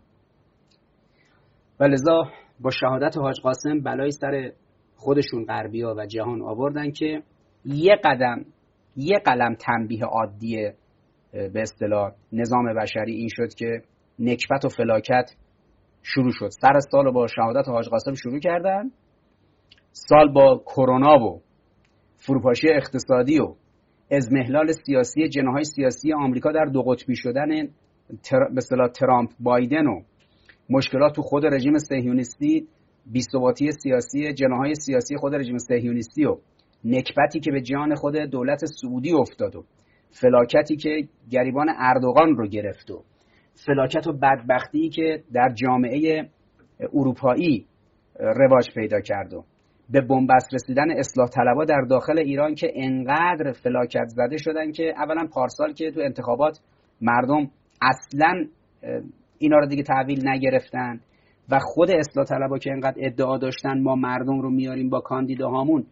و لذا با شهادت حاج قاسم بلای سر خودشون غربی‌ها و جهان آوردن که یه قدم یه قلم تنبیه عادی به اصطلاح نظام بشری این شد که نکبت و فلاکت شروع شد. سر سال با شهادت حاج قاسم شروع کردن، سال با کرونا و فروپاشی اقتصادی و اضمحلال سیاسی جناح‌های سیاسی آمریکا در دو قطبی شدن تر... به اصطلاح ترامپ بایدن و مشکلات تو خود رژیم صهیونیستی، بی‌ثباتی سیاسی جناح‌های سیاسی خود رژیم صهیونیستی و نکبتی که به جان خود دولت سعودی افتاد و فلاکتی که گریبان اردوغان رو گرفت و فلاکت و بدبختی که در جامعه اروپایی رواج پیدا کرد و به بنبست رسیدن اصلاح طلبها در داخل ایران که انقدر فلاکت زده شدن که اولا پارسال که تو انتخابات مردم اصلا اینا رو دیگه تحویل نگرفتن و خود اصلاح طلبها که انقدر ادعا داشتن ما مردم رو میاریم با کاندیداهامون،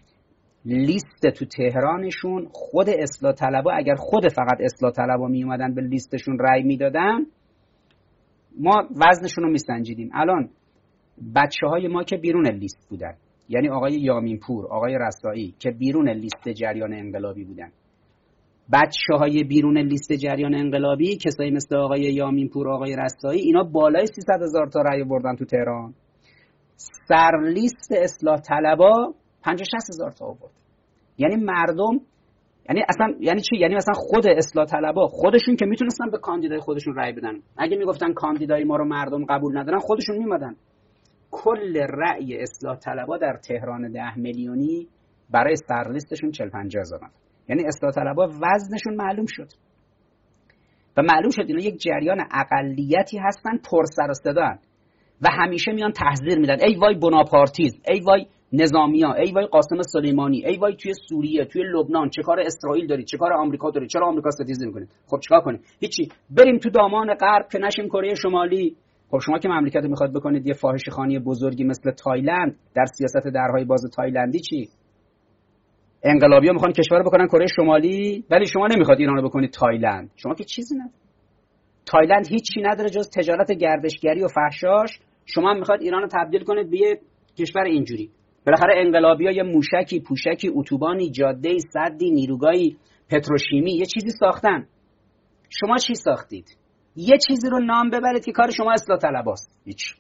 لیست تو تهرانشون خود اصلاح طلبها اگر خود فقط اصلاح طلبها می اومدن به لیستشون رأی میدادن ما وزنشون رو میسنجیدیم. الان بچه های ما که بیرون لیست بودن، یعنی آقای یامین پور، آقای رسایی که بیرون لیست جریان انقلابی بودن، بچه های بیرون لیست جریان انقلابی کسایی مثل آقای یامین پور، آقای رسایی، اینا بالای سیصد هزار تا رأی بردن تو تهران. سر لیست اصلاح طلبها پنجاه شصت هزار تا آورد. یعنی مردم، یعنی اصلا یعنی چی؟ یعنی مثلا خود اصلاح طلبها خودشون که میتونستن به کاندیدای خودشون رأی بدن، اگه میگفتن کاندیدای ما رو مردم قبول ندارن خودشون میمدن. کل رأی اصلاح طلبها در تهران ده میلیونی برای سرلیستشون چهل پنجاه هزار. یعنی اصلاح طلبها وزنشون معلوم شد و معلوم شد اینا یک جریان اقلیتی هستن، پر سر و صدان و همیشه میان تحذیر میدن ای وای بناپارتیزم، ای وای نظامیا، ای وای قاسم سلیمانی، ای وای توی سوریه، توی لبنان چه کار اسرائیل دارید، چه کار آمریکا دارید، چرا آمریکا ستیزه میکنید؟ خب چیکار کنیم؟ هیچی، بریم تو دامان غرب که نشیم کره شمالی. خب شما که مملکت میخواد بکنید یه فاحشه‌خوانی بزرگی مثل تایلند، در سیاست درهای باز تایلندی چی؟ انقلابی‌ها میخوان کشور رو بکنن کره شمالی، ولی شما نمیخواد ایران رو بکنید تایلند. شما که چیزی نداره. تایلند هیچی نداره جز تجارت گردشگری و فحشاش، شما هم میخواد ایران رو تبدیل کنید به یه کشور اینجوری. بالاخره انقلابی‌ها یه موشکی، پوشکی، اتوبانی، جاده‌ای، سدی، نیروگاهی، پتروشیمی یه چیزی ساختن. شما چی ساختید؟ یه چیزی رو نام ببرید که کار شما اصلاح طلباست. هیچ.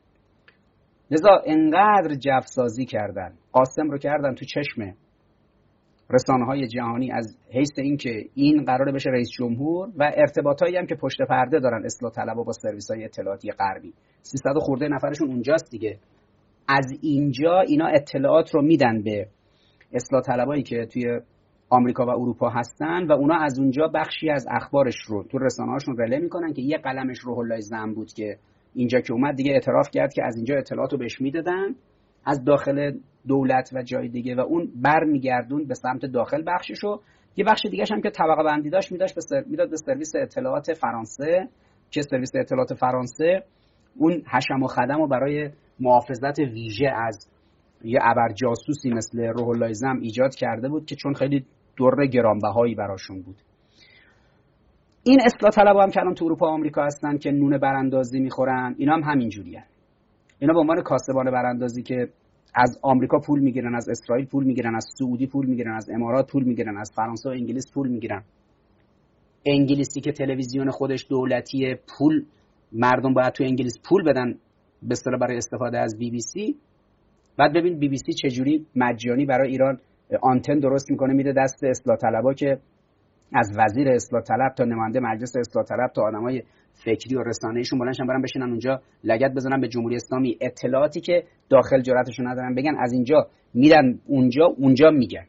لذا انقدر جفسازی کردن، قاسم رو کردن تو چشم رسانه‌های جهانی از حیث اینکه این قراره بشه رئیس جمهور و ارتباطایی هم که پشت پرده دارن اصلاح طلبها با سرویس‌های اطلاعاتی غربی. سیصد خورده نفرشون اونجاست دیگه. از اینجا اینا اطلاعات رو میدن به اصلاح طلبایی که توی آمریکا و اروپا هستن و اونا از اونجا بخشی از اخبارش رو تو رسانه‌هاشون رله میکنن که یه قلمش روح الله زم بود که اینجا که اومد دیگه اعتراف کرد که از اینجا اطلاعات رو بهش میدادن از داخل دولت و جای دیگه و اون برمیگردون به سمت داخل بخششو. یه بخش دیگه‌ش هم که طبقه بندی داشت میداشت به سر... میداد به سرویس اطلاعات فرانسه که سرویس اطلاعات فرانسه اون حشم و خدم رو برای محافظت ویژه از یه ابر جاسوسی مثل روح الله زم ایجاد کرده بود که چون خیلی در گرانبهایی براشون بود. این اصلاح طلبها هم که الان تو اروپا و آمریکا هستن که نون براندازی میخورن، اینا هم همین جوریه. اینا به عنوان کاسبان براندازی که از آمریکا پول میگیرن، از اسرائیل پول میگیرن، از سعودی پول میگیرن، از امارات پول میگیرن، از فرانسه و انگلیس پول میگیرن. انگلیسی که تلویزیون خودش دولتیه، پول مردم باید تو انگلیس پول بدن به اصطلاح برای استفاده از بی بی سی. بعد ببین بی بی سی چجوری مجانی برای ایران آنتن درست میکنه میده دست اصلاح طلبها که از وزیر اصلاح طلب تا نماینده مجلس اصلاح طلب تا آدمای فکری و رسانه‌ایشون بلندشن برن بشینن اونجا لگد بزنن به جمهوری اسلامی، اطلاعاتی که داخل جرأتشو ندارن بگن از اینجا میرن اونجا اونجا میگن.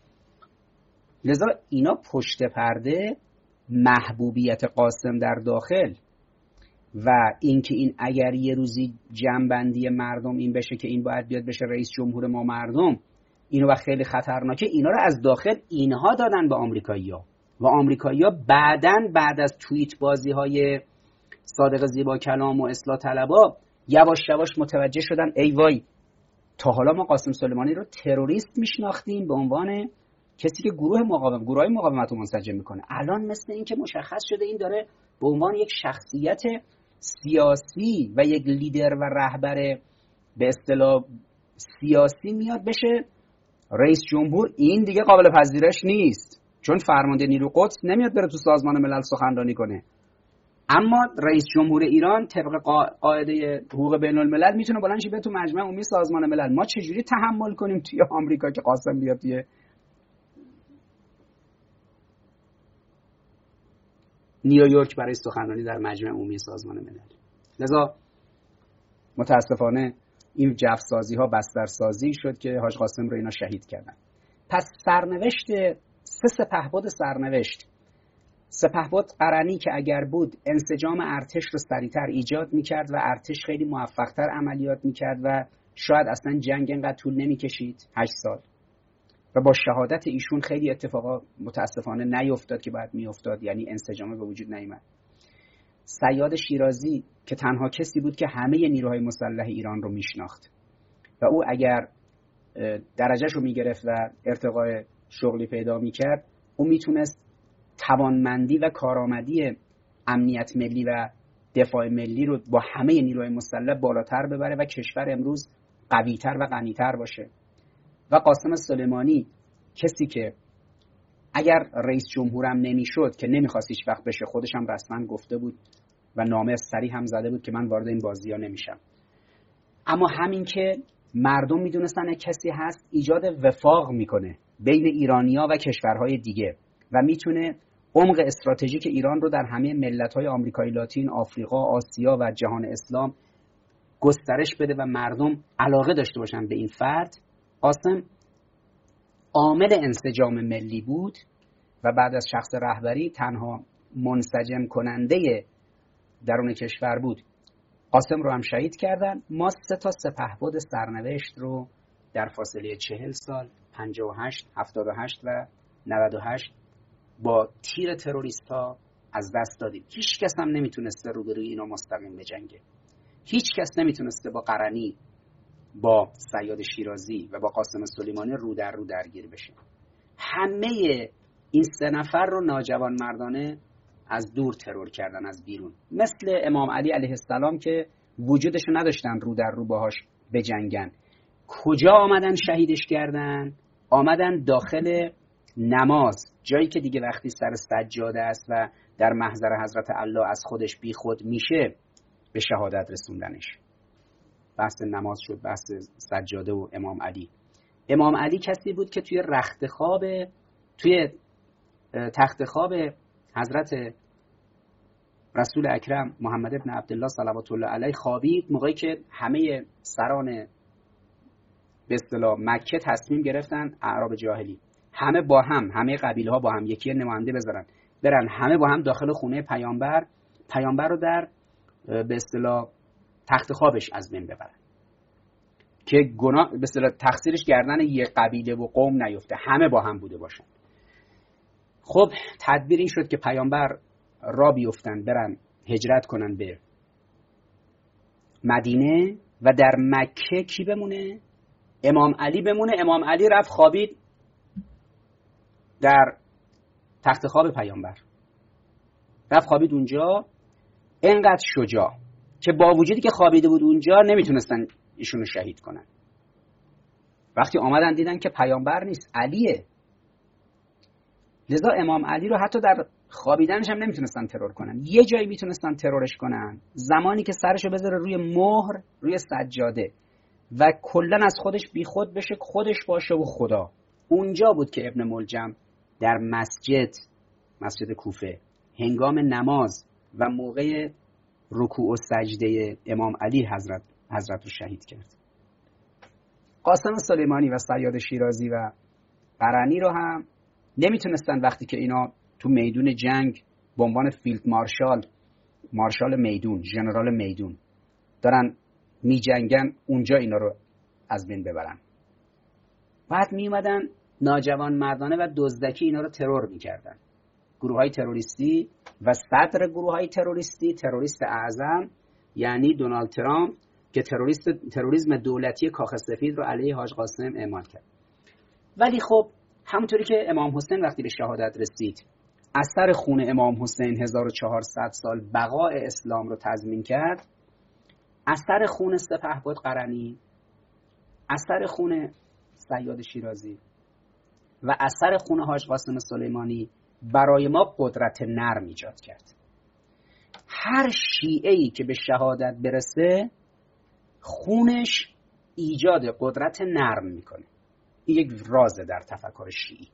لذا اینا پشت پرده محبوبیت قاسم در داخل و اینکه این اگر یه روزی جنبندی مردم این بشه که این باید بیاد بشه رئیس جمهور ما مردم، اینو وقت خیلی خطرناکه. اینا رو از داخل اینها دادن به آمریکایی‌ها و آمریکایی‌ها بعداً بعد از توییت بازی‌های صادق زیبا کلام و اصلاح طلبها یواش یواش متوجه شدن ای وای، تا حالا ما قاسم سلیمانی رو تروریست میشناختیم به عنوان کسی که گروه مقاومت گروهای مقاومت رو منسجم میکنه. الان مثل این که مشخص شده این داره به عنوان یک شخصیت سیاسی و یک لیدر و رهبر به اصطلاح سیاسی میاد بشه رئیس جمهور. این دیگه قابل پذیرش نیست، چون فرمانده نیروی قدس نمیاد بره تو سازمان ملل سخنرانی کنه. اما رئیس جمهور ایران طبق قاعده حقوق بین الملل میتونه بلند شه به تو مجمع عمومی سازمان ملل. ما چجوری تحمل کنیم توی آمریکا که قاسم بیاد توی نیویورک برای سخنرانی در مجمع عمومی سازمان ملل؟ لذا متاسفانه این جفسازی ها بسترسازی شد که حاج قاسم رو اینا شهید کردن. پس سرنوشت سه سپهبد سرنوشت، سپهبد قرنی که اگر بود انسجام ارتش رو سریعتر ایجاد میکرد و ارتش خیلی موفقتر عملیات میکرد و شاید اصلا جنگ اینقدر طول نمیکشید، هشت سال، و با شهادت ایشون خیلی اتفاقا متاسفانه نیفتاد که باید میافتاد، یعنی انسجام به وجود نیامد. صیاد شیرازی که تنها کسی بود که همه نیروهای مسلح ایران رو میشناخت و او اگر درجهش رو میگرفت و ارتقای شغلی پیدا میکرد، او میتونست توانمندی و کارآمدی امنیت ملی و دفاع ملی رو با همه نیروهای مسلح بالاتر ببره و کشور امروز قوی‌تر و غنی‌تر باشه. و قاسم سلیمانی کسی که اگر رئیس جمهورم نمیشد که نمیخواست هیچ وقت بشه، خودش هم رسما گفته بود و نامه صریح هم زده بود که من وارد این بازی‌ها نمیشم، اما همین که مردم میدونستن کسی هست ایجاد وفاق میکنه بین ایرانی‌ها و کشورهای دیگه و میتونه عمق استراتژیک ایران رو در همه ملت‌های آمریکای لاتین، آفریقا، آسیا و جهان اسلام گسترش بده و مردم علاقه داشته باشن به این فرد. قاسم عامل انسجام ملی بود و بعد از شخص رهبری تنها منسجم کننده درون کشور بود. قاسم رو هم شهید کردن. ما سه تا سپهبد سرنوشت رو در فاصله چهل سال، پنجاه و هشت، هفتاد و هشت و نود و هشت با تیر تروریست ها از دست دادیم. هیچ کس هم نمیتونسته روبروی اینا مستقیم بجنگه. هیچ کس نمیتونسته با قرنی، با صیاد شیرازی و با قاسم سلیمانی رو در رو درگیر بشه. همه این سه نفر رو ناجوان مردانه از دور ترور کردن، از بیرون. مثل امام علی علیه السلام که وجودشو نداشتن رو در رو باهاش بجنگن. کجا آمدن شهیدش کردن؟ آمدن داخل نماز، جایی که دیگه وقتی سر سجاده است و در محضر حضرت الله از خودش بی خود میشه، به شهادت رسوندنش. بحث نماز شد، بحث سجاده و امام علی. امام علی کسی بود که توی رخت خواب، توی تخت خواب حضرت رسول اکرم محمد ابن عبدالله صلوات الله علیه خوابید، موقعی که همه سران به اصطلاح مکه تصمیم گرفتن، اعراب جاهلی، همه با هم، همه قبیله ها با هم یکی نماینده بذارن، برن همه با هم داخل خونه پیامبر، پیامبر رو در به اصطلاح تخت خوابش از بین ببرن که گناه به اصطلاح تقصیرش گردن یک قبیله و قوم نیفته، همه با هم بوده باشن. خب تدبیر این شد که پیامبر را بیفتن، برن هجرت کنن به مدینه و در مکه کی بمونه؟ امام علی بمونه. امام علی رفت خوابید در تخت خواب پیامبر، رفت خوابید اونجا. اینقدر شجاع که با وجودی که خوابیده بود اونجا نمیتونستن ایشونو شهید کنن. وقتی آمدن دیدن که پیامبر نیست، علیه. لذا امام علی رو حتی در خوابیدنش هم نمیتونستن ترور کنن. یه جایی میتونستن ترورش کنن، زمانی که سرشو بذاره روی مهر، روی سجاده و کلا از خودش بی خود بشه، خودش باشه و خدا. اونجا بود که ابن ملجم در مسجد مسجد کوفه هنگام نماز و موقع رکوع و سجده امام علی حضرت حضرت رو شهید کرد. قاسم سلیمانی و صیاد شیرازی و قرنی رو هم نمیتونستن، وقتی که اینا تو میدون جنگ به عنوان فیلد مارشال، مارشال میدون، ژنرال میدون دارن میجنگن، اونجا اینا رو از بین ببرن. بعد میومدن ناجوان مردانه و دزدکی اینا رو ترور میکردن. گروه های تروریستی و صدر گروه های تروریستی، تروریست اعظم یعنی دونالد ترامپ که تروریست تروریسم دولتی کاخ سفید رو علیه حاج قاسم اعمال کرد. ولی خب همونطوری که امام حسین وقتی به شهادت رسید، اثر خون امام حسین هزار و چهارصد سال بقای اسلام رو تضمین کرد، اثر خون سپهبد قرنی، اثر خون صیاد شیرازی و اثر خون حاج قاسم سلیمانی برای ما قدرت نرم ایجاد کرد. هر شیعه‌ای که به شهادت برسه خونش ایجاد قدرت نرم میکنه. این یک رازه در تفکر شیعی.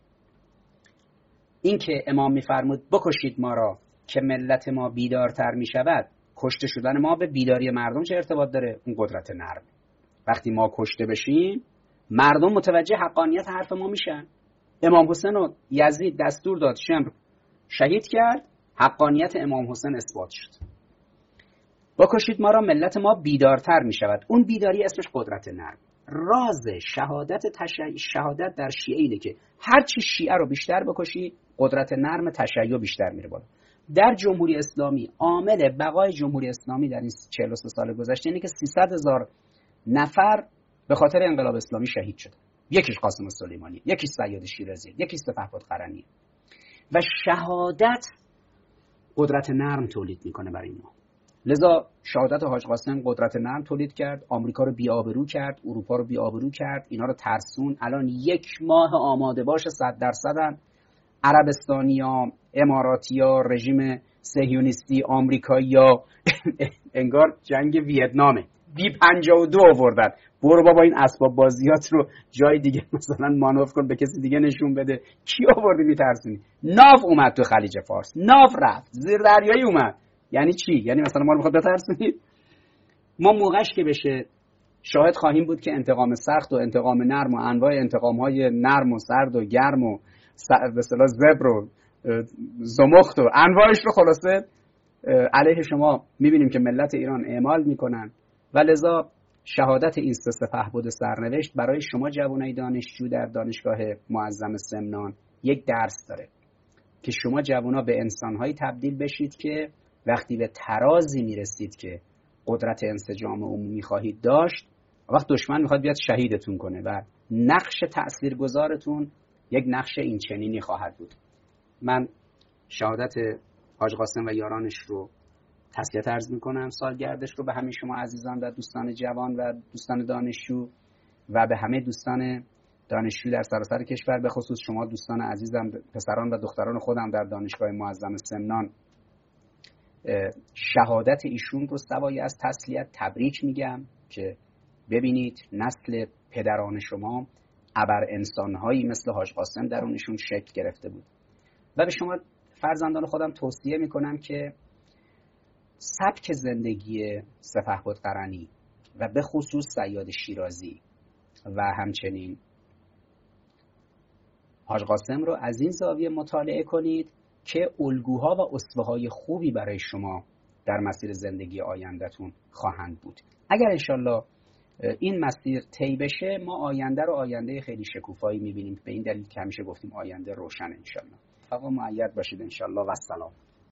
این که امام میفرمود بکشید ما را که ملت ما بیدارتر میشود، کشته شدن ما به بیداری مردم چه ارتباط داره؟ اون قدرت نرم. وقتی ما کشته بشیم مردم متوجه حقانیت حرف ما میشن. امام حسین رو یزید دستور داد شمر شهید کرد، حقانیت امام حسین اثبات شد. بکشید ما را ملت ما بیدارتر میشود، اون بیداری اسمش قدرت نرم. راز شهادت تشیع شهادت در شیعه اینه که هر چی شیعه رو بیشتر بکشی قدرت نرم تشیع بیشتر میره بالا. در جمهوری اسلامی عامل بقای جمهوری اسلامی در این چهل و سه سال گذشته اینه که سیصد هزار نفر به خاطر انقلاب اسلامی شهید شده. یکیش قاسم سلیمانی، یکیش صیاد شیرازی، یکیش سپهبد قرنی. و شهادت قدرت نرم تولید میکنه برای ما. لذا شهادت حاج قاسم قدرت نرم تولید کرد، آمریکا رو بی‌آبرو کرد، اروپا رو بی‌آبرو کرد، اینا رو ترسون. الان یک ماه آماده باشه صد درصدن عربستانیا، اماراتیا، رژیم صهیونیستی آمریکایی‌ها انگار جنگ ویتنامه. بی پنجاه و دو آوردن. برو بابا این اسباب بازیات رو جای دیگه مثلا مانور کن، به کسی دیگه نشون بده. کی آوردی میترسونی؟ ناف اومد تو خلیج فارس، ناف رفت زیر دریایی اومد. یعنی چی؟ یعنی مثلا ما رو میخواد بترسونید؟ ما موقعش که بشه شاهد خواهیم بود که انتقام سخت و انتقام نرم و انواع انتقام‌های نرم و سرد و گرم و به اصطلاح زبر و زمخت و انواعش رو خلاصه علیه شما میبینیم که ملت ایران اعمال میکنن. و لذا شهادت این سه سپهبد سرنوشت برای شما جوانای دانشجو در دانشگاه معظم سمنان یک درس داره که شما جوانا به انسان‌هایی تبدیل بشید که وقتی به ترازی میرسید که قدرت انسجام عمومی خواهید داشت، وقت دشمن میخواد بیاد شهیدتون کنه و نقش تأثیرگذارتون یک نقش این چنینی خواهد بود. من شهادت حاج قاسم و یارانش رو تسلیت عرض میکنم، سالگردش رو به همه شما عزیزان و دوستان جوان و دوستان دانشجو و به همه دوستان دانشجو در سراسر کشور، به خصوص شما دوستان عزیزم، پسران و دختران خودم در دانشگاه معظم سمنان، شهادت ایشون رو سوای از تسلیت تبریک میگم که ببینید نسل پدران شما ابر انسانهایی مثل حاج قاسم درونشون شکل گرفته بود. و به شما فرزندان خودم توصیه میکنم که سبک زندگی سپهبد قرنی و به خصوص صیاد شیرازی و همچنین حاج قاسم رو از این زاویه مطالعه کنید که الگوها و اسوه‌های خوبی برای شما در مسیر زندگی آینده‌تون خواهند بود. اگر انشالله این مسیر طی بشه، ما آینده رو آینده خیلی شکوفایی می‌بینیم، به این دلیل که همیشه گفتیم آینده روشن انشالله. فقط مؤید باشید انشالله و السلام.